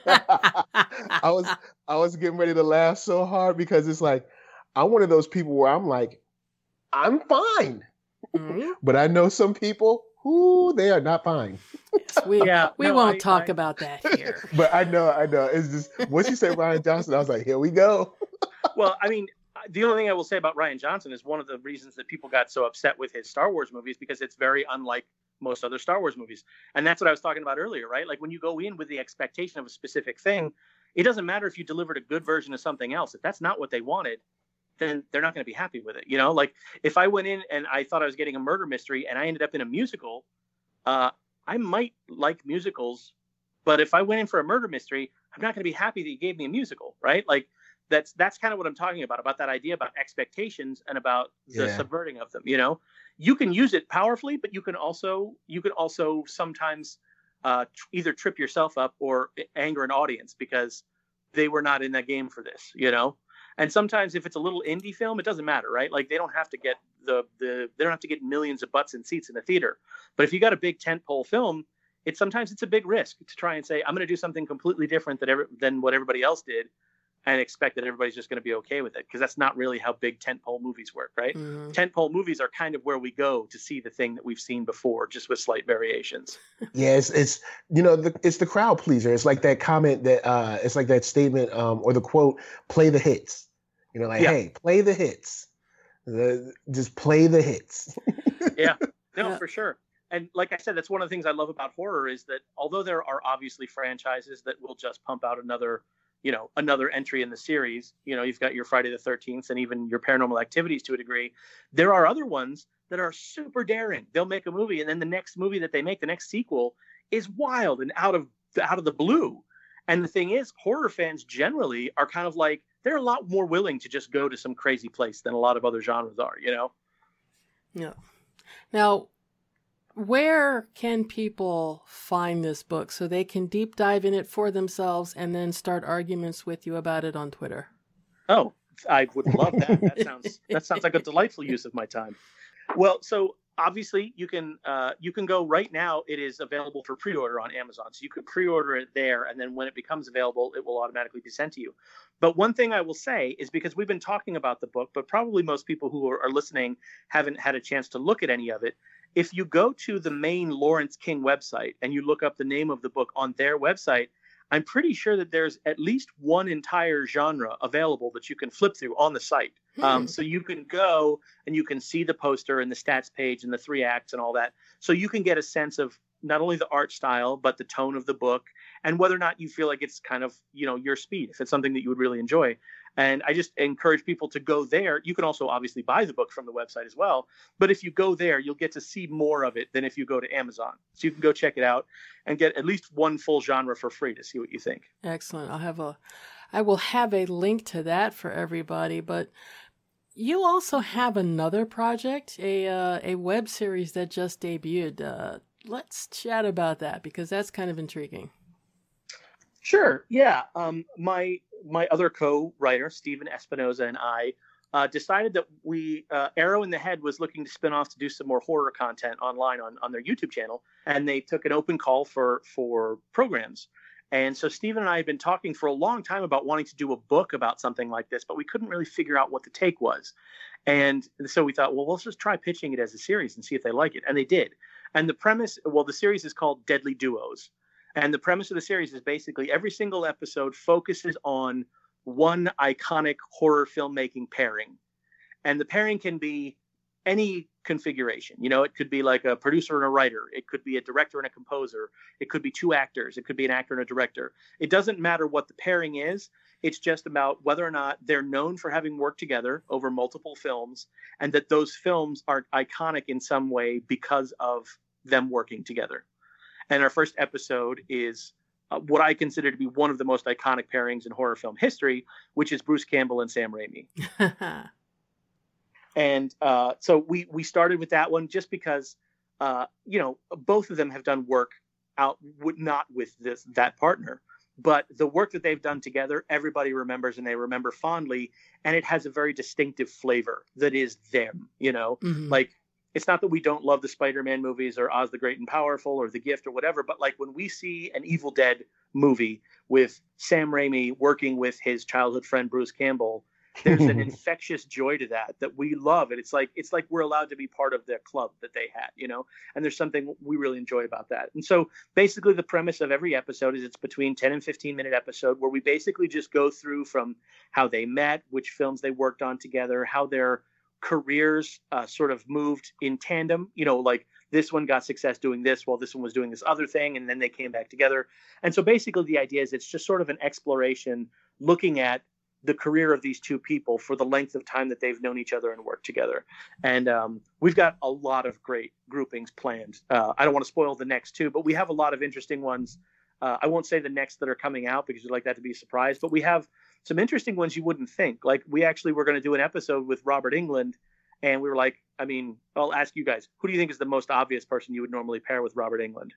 I was, I was getting ready to laugh so hard because it's like, I'm one of those people where I'm like, I'm fine, Mhm. but I know some people who they are not fine. Yes, we Yeah, we no, won't I- talk I- about that here. But I know, I know. It's just once you say Rian Johnson, I was like, here we go. Well, I mean, the only thing I will say about Rian Johnson is one of the reasons that people got so upset with his Star Wars movies because it's very unlike most other Star Wars movies. And that's what I was talking about earlier, right? Like when you go in with the expectation of a specific thing, it doesn't matter if you delivered a good version of something else. If that's not what they wanted, then they're not going to be happy with it. You know, like if I went in and I thought I was getting a murder mystery and I ended up in a musical, uh, I might like musicals, but if I went in for a murder mystery, I'm not going to be happy that you gave me a musical, right? Like that's that's kind of what I'm talking about, about that idea about expectations and about the Yeah. subverting of them. You know, you can use it powerfully, but you can also you can also sometimes uh, tr- either trip yourself up or anger an audience because they were not in that game for this. You know. And sometimes if it's a little indie film, it doesn't matter, right? Like they don't have to get the the they don't have to get millions of butts and seats in the theater. But if you got a big tentpole film, it's sometimes it's a big risk to try and say I'm going to do something completely different than ever, than what everybody else did, and expect that everybody's just going to be okay with it, because that's not really how big tentpole movies work, right? Mm-hmm. Tentpole movies are kind of where we go to see the thing that we've seen before, just with slight variations. Yeah, it's, it's you know the, it's the crowd pleaser. It's like that comment that uh, it's like that statement um, or the quote, "Play the hits." You know, like, yeah. Hey, play the hits. The, just play the hits. Yeah, no, yeah. for sure. And like I said, that's one of the things I love about horror is that although there are obviously franchises that will just pump out another, you know, another entry in the series, you know, you've got your Friday the thirteenth and even your Paranormal Activities to a degree. There are other ones that are super daring. They'll make a movie, and then the next movie that they make, the next sequel, is wild and out of out of the blue. And the thing is, horror fans generally are kind of like, they're a lot more willing to just go to some crazy place than a lot of other genres are, you know? Yeah. Now, where can people find this book so they can deep dive in it for themselves and then start arguments with you about it on Twitter? Oh, I would love that. That sounds that sounds like a delightful use of my time. Well, so obviously you can uh, you can go right now. It is available for pre-order on Amazon. So you could pre-order it there, and then when it becomes available, it will automatically be sent to you. But one thing I will say is, because we've been talking about the book, but probably most people who are, are listening haven't had a chance to look at any of it. If you go to the main Lawrence King website and you look up the name of the book on their website, I'm pretty sure that there's at least one entire genre available that you can flip through on the site. Hmm. Um, so you can go and you can see the poster and the stats page and the three acts and all that. So you can get a sense of not only the art style, but the tone of the book and whether or not you feel like it's kind of, you know, your speed, if it's something that you would really enjoy. And I just encourage people to go there. You can also obviously buy the book from the website as well. But if you go there, you'll get to see more of it than if you go to Amazon. So you can go check it out and get at least one full genre for free to see what you think. Excellent. I'll have a, I will have a link to that for everybody. But you also have another project, a uh, a web series that just debuted. Uh, let's chat about that, because that's kind of intriguing. Sure. Yeah. Um, my my other co-writer, Steven Espinoza, and I uh, decided that we uh, Arrow in the Head was looking to spin off to do some more horror content online on, on their YouTube channel, and they took an open call for for programs. And so Steven and I had been talking for a long time about wanting to do a book about something like this, but we couldn't really figure out what the take was. And so we thought, well, let's just try pitching it as a series and see if they like it. And they did. And the premise, well, the series is called Deadly Duos. And the premise of the series is basically every single episode focuses on one iconic horror filmmaking pairing. And the pairing can be any configuration. You know, it could be like a producer and a writer. It could be a director and a composer. It could be two actors. It could be an actor and a director. It doesn't matter what the pairing is. It's just about whether or not they're known for having worked together over multiple films, and that those films are iconic in some way because of them working together. And our first episode is uh, what I consider to be one of the most iconic pairings in horror film history, which is Bruce Campbell and Sam Raimi. And uh, so we we started with that one just because, uh, you know, both of them have done work out with, not with this that partner, but the work that they've done together, everybody remembers and they remember fondly, and it has a very distinctive flavor that is them. You know, mm-hmm. like. It's not that we don't love the Spider-Man movies or Oz the Great and Powerful or The Gift or whatever, but like when we see an Evil Dead movie with Sam Raimi working with his childhood friend Bruce Campbell, there's an infectious joy to that that we love. And it's like it's like we're allowed to be part of the club that they had, you know, and there's something we really enjoy about that. And so basically the premise of every episode is it's between ten and fifteen minute episode where we basically just go through from how they met, which films they worked on together, how their careers uh, sort of moved in tandem. You know, like this one got success doing this while this one was doing this other thing, and then they came back together. And so basically the idea is it's just sort of an exploration looking at the career of these two people for the length of time that they've known each other and worked together. And um, we've got a lot of great groupings planned. Uh, I don't want to spoil the next two, but we have a lot of interesting ones. Uh, I won't say the next that are coming out because we'd like that to be a surprise, but we have some interesting ones you wouldn't think. Like we actually were going to do an episode with Robert Englund, and we were like, I mean, I'll ask you guys, who do you think is the most obvious person you would normally pair with Robert Englund?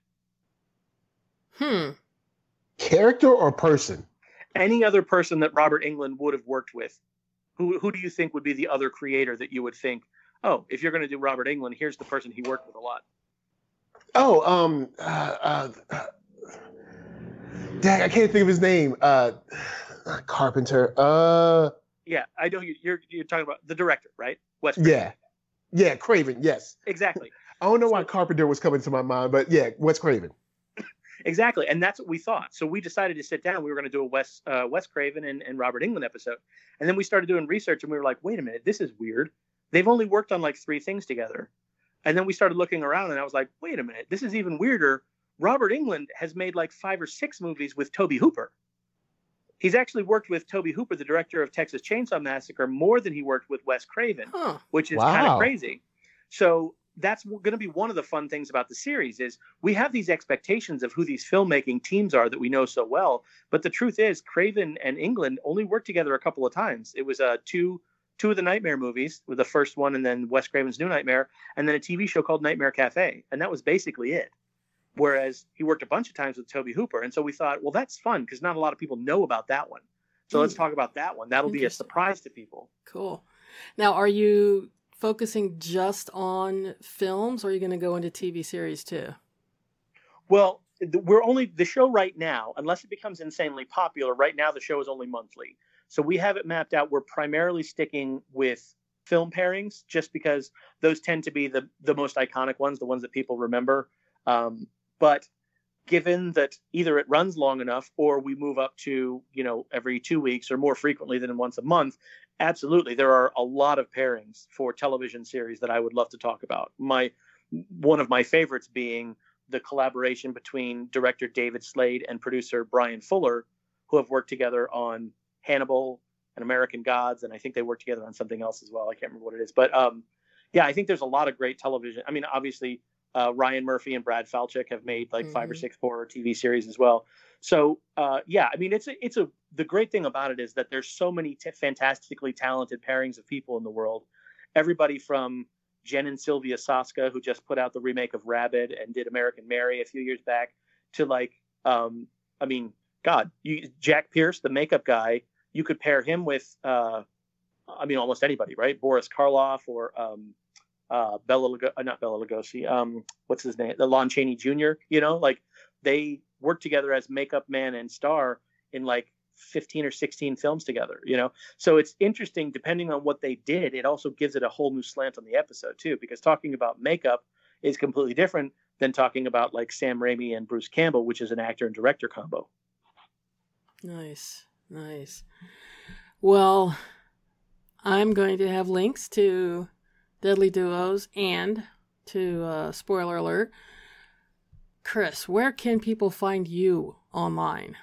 Hmm. Character or person? Any other person that Robert Englund would have worked with. Who who do you think would be the other creator that you would think, oh, if you're going to do Robert Englund, here's the person he worked with a lot? Oh, um, uh, uh, dang, I can't think of his name. Uh, Carpenter. Uh, yeah, I know you, you're you're talking about the director, right? Wes Craven. Yeah, yeah, Craven. Yes, exactly. I don't know so, why Carpenter was coming to my mind, but yeah, Wes Craven. Exactly, and that's what we thought. So we decided to sit down. We were going to do a Wes uh, Wes Craven and, and Robert Englund episode, and then we started doing research, and we were like, wait a minute, this is weird. They've only worked on like three things together, and then we started looking around, and I was like, wait a minute, this is even weirder. Robert Englund has made like five or six movies with Tobe Hooper. He's actually worked with Tobe Hooper, the director of Texas Chainsaw Massacre, more than he worked with Wes Craven, huh. which is Wow. kind of crazy. So that's going to be one of the fun things about the series is we have these expectations of who these filmmaking teams are that we know so well. But the truth is Craven and Englund only worked together a couple of times. It was uh, two two of the Nightmare movies, with the first one and then Wes Craven's New Nightmare, and then a T V show called Nightmare Cafe. And that was basically it. Whereas he worked a bunch of times with Tobe Hooper. And so we thought, well, that's fun because not a lot of people know about that one. So Mm. let's talk about that one. That'll be a Interesting. surprise to people. Cool. Now, are you focusing just on films, or are you going to go into T V series too? Well, th- we're only the show right now, unless it becomes insanely popular. Right now, the show is only monthly. So we have it mapped out. We're primarily sticking with film pairings just because those tend to be the, the most iconic ones, the ones that people remember. Um, but given that either it runs long enough or we move up to, you know, every two weeks or more frequently than once a month, absolutely. There are a lot of pairings for television series that I would love to talk about. My, one of my favorites being the collaboration between director David Slade and producer Brian Fuller, who have worked together on Hannibal and American Gods. And I think they worked together on something else as well. I can't remember what it is, but um, yeah, I think there's a lot of great television. I mean, obviously, Uh, Ryan Murphy and Brad Falchuk have made like mm-hmm. five or six horror T V series as well. So uh, yeah, I mean, it's a, it's a, the great thing about it is that there's so many t- fantastically talented pairings of people in the world. Everybody from Jen and Sylvia Soska, who just put out the remake of Rabid and did American Mary a few years back, to like, um, I mean, God, you, Jack Pierce, the makeup guy, you could pair him with, uh, I mean, almost anybody, right? Boris Karloff or, um, Uh, Bella, Lugo- uh, not Bella Lugosi. Um, what's his name? The Lon Chaney Junior You know, like they worked together as makeup man and star in like fifteen or sixteen films together. You know, so it's interesting. Depending on what they did, it also gives it a whole new slant on the episode too. Because talking about makeup is completely different than talking about like Sam Raimi and Bruce Campbell, which is an actor and director combo. Nice, nice. Well, I'm going to have links to Deadly Duos and to uh, spoiler alert, Chris, where can people find you online?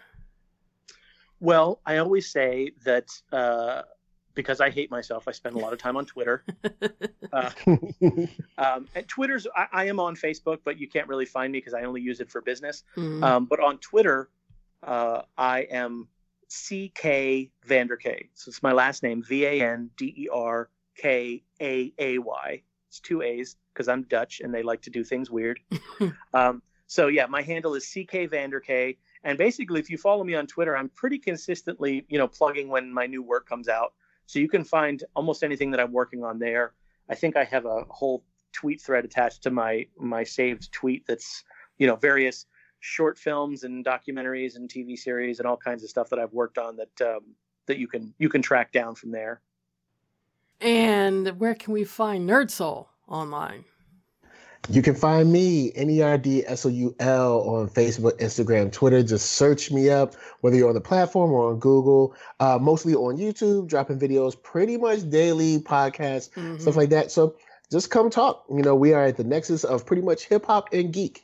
Well, I always say that uh, because I hate myself, I spend a lot of time on Twitter. uh, um, and Twitter's, I, I am on Facebook, but you can't really find me because I only use it for business. Mm-hmm. Um, but on Twitter, uh, I am C K Vanderkay. So it's my last name, V A N D E R K A A Y. It's two A's because I'm Dutch and they like to do things weird. um, so yeah, my handle is C K Vanderkay. And basically, if you follow me on Twitter, I'm pretty consistently, you know, plugging when my new work comes out. So you can find almost anything that I'm working on there. I think I have a whole tweet thread attached to my my saved tweet that's, you know, various short films and documentaries and T V series and all kinds of stuff that I've worked on that um, that you can you can track down from there. And where can we find Nerd Soul online? You can find me, N E R D S O U L, on Facebook, Instagram, Twitter. Just search me up, whether you're on the platform or on Google. Uh, mostly on YouTube, dropping videos pretty much daily, podcasts, mm-hmm. stuff like that. So just come talk. You know, we are at the nexus of pretty much hip hop and geek.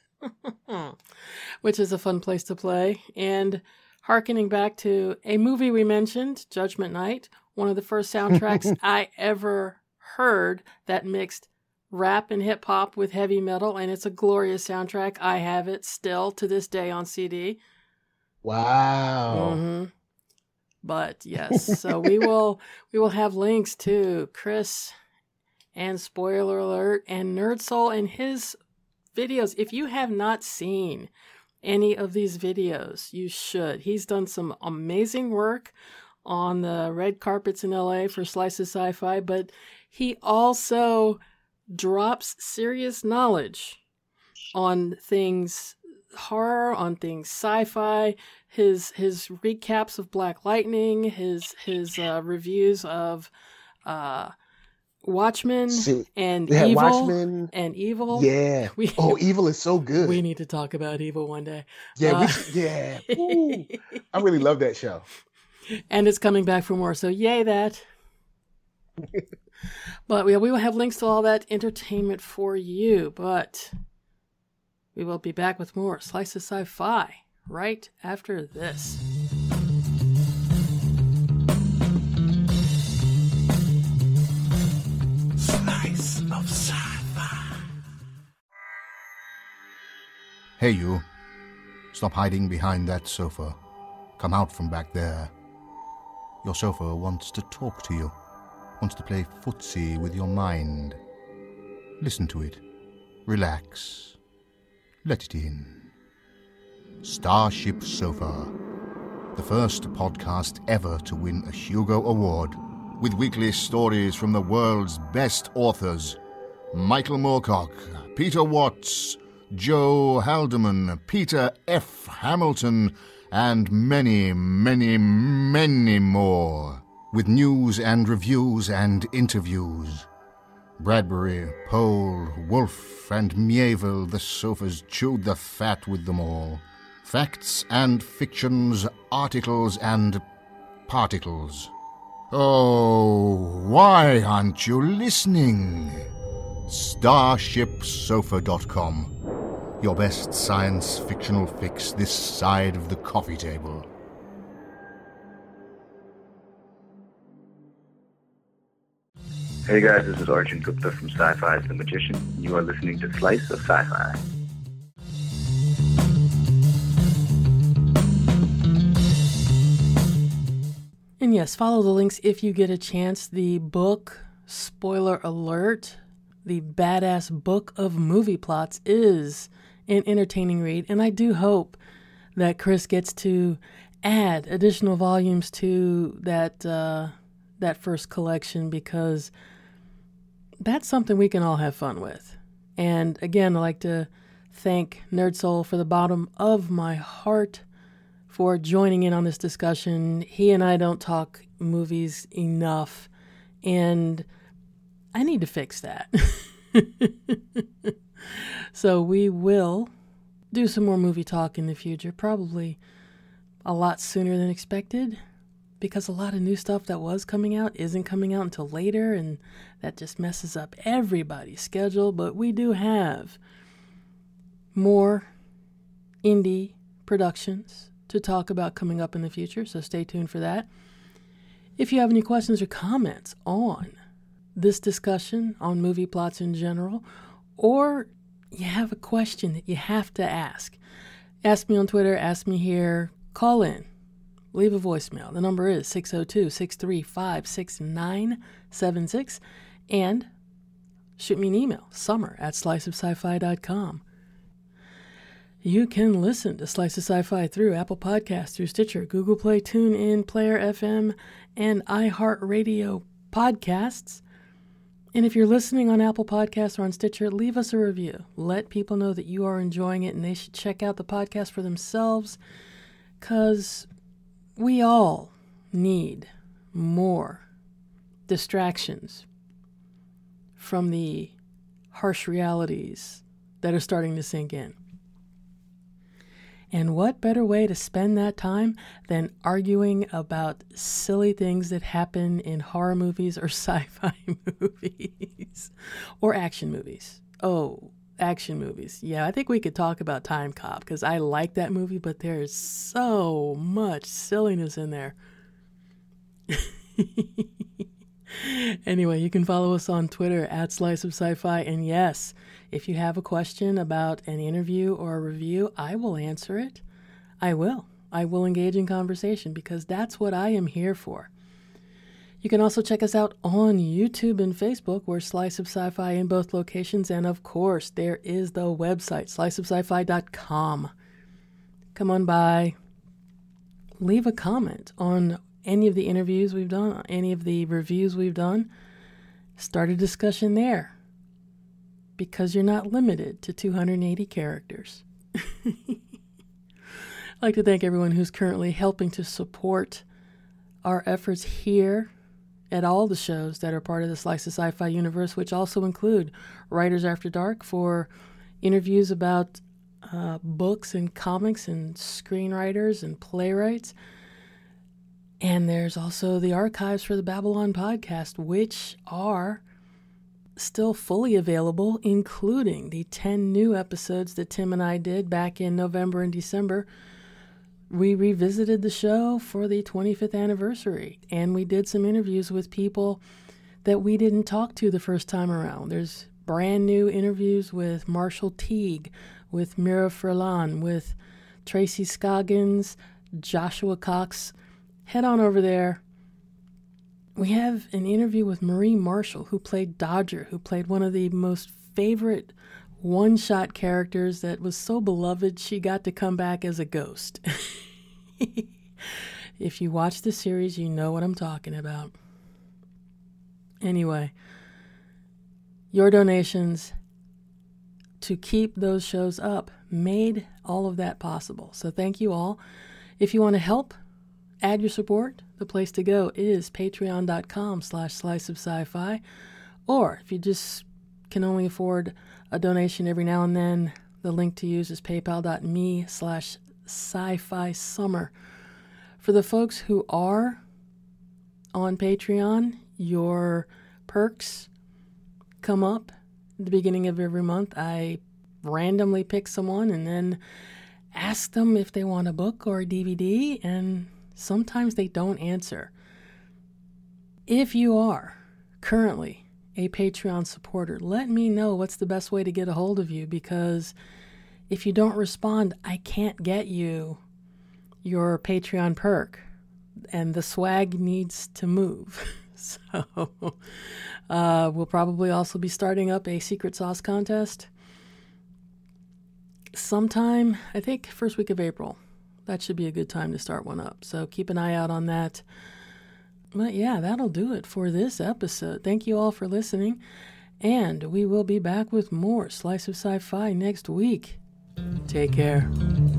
Which is a fun place to play. And hearkening back to a movie we mentioned, Judgment Night, one of the first soundtracks I ever heard that mixed rap and hip hop with heavy metal, and it's a glorious soundtrack. I have it still to this day on C D. Wow. Mm-hmm. But yes, so we will we will have links to Chris and Spoiler Alert and Nerd Soul and his videos. If you have not seen any of these videos, you should. He's done some amazing work on the red carpets in L A for Slice of Sci-Fi, but he also drops serious knowledge on things horror, on things sci-fi, his his recaps of Black Lightning, his his uh, reviews of uh, Watchmen See, and yeah, Evil Watchmen. and Evil. Yeah. We, oh, Evil is so good. We need to talk about Evil one day. Yeah, uh, we, yeah. Ooh, I really love that show. And it's coming back for more, so yay that. But we, we will have links to all that entertainment for you. But we will be back with more Slice of Sci-Fi right after this. Slice of Sci-Fi. Hey, you. Stop hiding behind that sofa. Come out from back there. Your sofa wants to talk to you. Wants to play footsie with your mind. Listen to it. Relax. Let it in. Starship Sofa. The first podcast ever to win a Hugo Award. With weekly stories from the world's best authors. Michael Moorcock, Peter Watts, Joe Haldeman, Peter F. Hamilton, and many, many, many more. With news and reviews and interviews. Bradbury, Pohl, Wolfe, and Mieville, the sofas chewed the fat with them all. Facts and fictions, articles and particles. Oh, why aren't you listening? starship sofa dot com. Your best science fictional fix this side of the coffee table. Hey guys, this is Arjun Gupta from Sci-Fi's The Magician. You are listening to Slice of Sci-Fi. And yes, follow the links if you get a chance. The book, spoiler alert, The Badass Book of Movie Plots is an entertaining read. And I do hope that Chris gets to add additional volumes to that uh, that first collection, because that's something we can all have fun with. And again, I'd like to thank Nerd Soul for the bottom of my heart for joining in on this discussion. He and I don't talk movies enough, and I need to fix that. So we will do some more movie talk in the future, probably a lot sooner than expected, because a lot of new stuff that was coming out isn't coming out until later, and that just messes up everybody's schedule. But we do have more indie productions to talk about coming up in the future, so stay tuned for that. If you have any questions or comments on this discussion, on movie plots in general, or you have a question that you have to ask, ask me on Twitter, ask me here, call in. Leave a voicemail. The number is six oh two, six three five, six nine seven six. And shoot me an email, summer at slice of sci fi dot com. You can listen to Slice of Sci-Fi through Apple Podcasts, through Stitcher, Google Play, TuneIn, Player F M, and iHeartRadio podcasts. And if you're listening on Apple Podcasts or on Stitcher, leave us a review. Let people know that you are enjoying it and they should check out the podcast for themselves, because we all need more distractions from the harsh realities that are starting to sink in. And what better way to spend that time than arguing about silly things that happen in horror movies or sci-fi movies or action movies? Oh, action movies. Yeah, I think we could talk about Time Cop because I like that movie, but there's so much silliness in there. Anyway, you can follow us on Twitter at Slice of Sci-Fi. And yes, if you have a question about an interview or a review, I will answer it. I will. I will engage in conversation because that's what I am here for. You can also check us out on YouTube and Facebook. We're Slice of Sci-Fi in both locations. And of course, there is the website, slice of sci fi dot com. Come on by. Leave a comment on any of the interviews we've done, any of the reviews we've done. Start a discussion there because you're not limited to two hundred eighty characters. I'd like to thank everyone who's currently helping to support our efforts here at all the shows that are part of the Slice of Sci-Fi universe, which also include Writers After Dark for interviews about uh, books and comics and screenwriters and playwrights. And there's also the archives for the Babylon podcast, which are still fully available, including the ten new episodes that Tim and I did back in November and December. We revisited the show for the twenty-fifth anniversary, and we did some interviews with people that we didn't talk to the first time around. There's brand new interviews with Marshall Teague, with Mira Furlan, with Tracy Scoggins, Joshua Cox. Head on over there. We have an interview with Marie Marshall, who played Dodger, who played one of the most favorite one-shot characters that was so beloved she got to come back as a ghost. If you watch the series, you know what I'm talking about. Anyway, your donations to keep those shows up made all of that possible. So thank you all. If you want to help add your support, the place to go is patreon.com slash slice of sci-fi. Or if you just can only afford a donation every now and then, the link to use is paypal.me slash sci-fi summer. For the folks who are on Patreon, your perks come up at the beginning of every month. I randomly pick someone and then ask them if they want a book or a D V D, and sometimes they don't answer. If you are currently a Patreon supporter, let me know what's the best way to get a hold of you, because if you don't respond, I can't get you your Patreon perk, and the swag needs to move. So uh, we'll probably also be starting up a secret sauce contest sometime, I think, first week of April. That should be a good time to start one up. So keep an eye out on that. But yeah, that'll do it for this episode. Thank you all for listening. And we will be back with more Slice of Sci-Fi next week. Take care.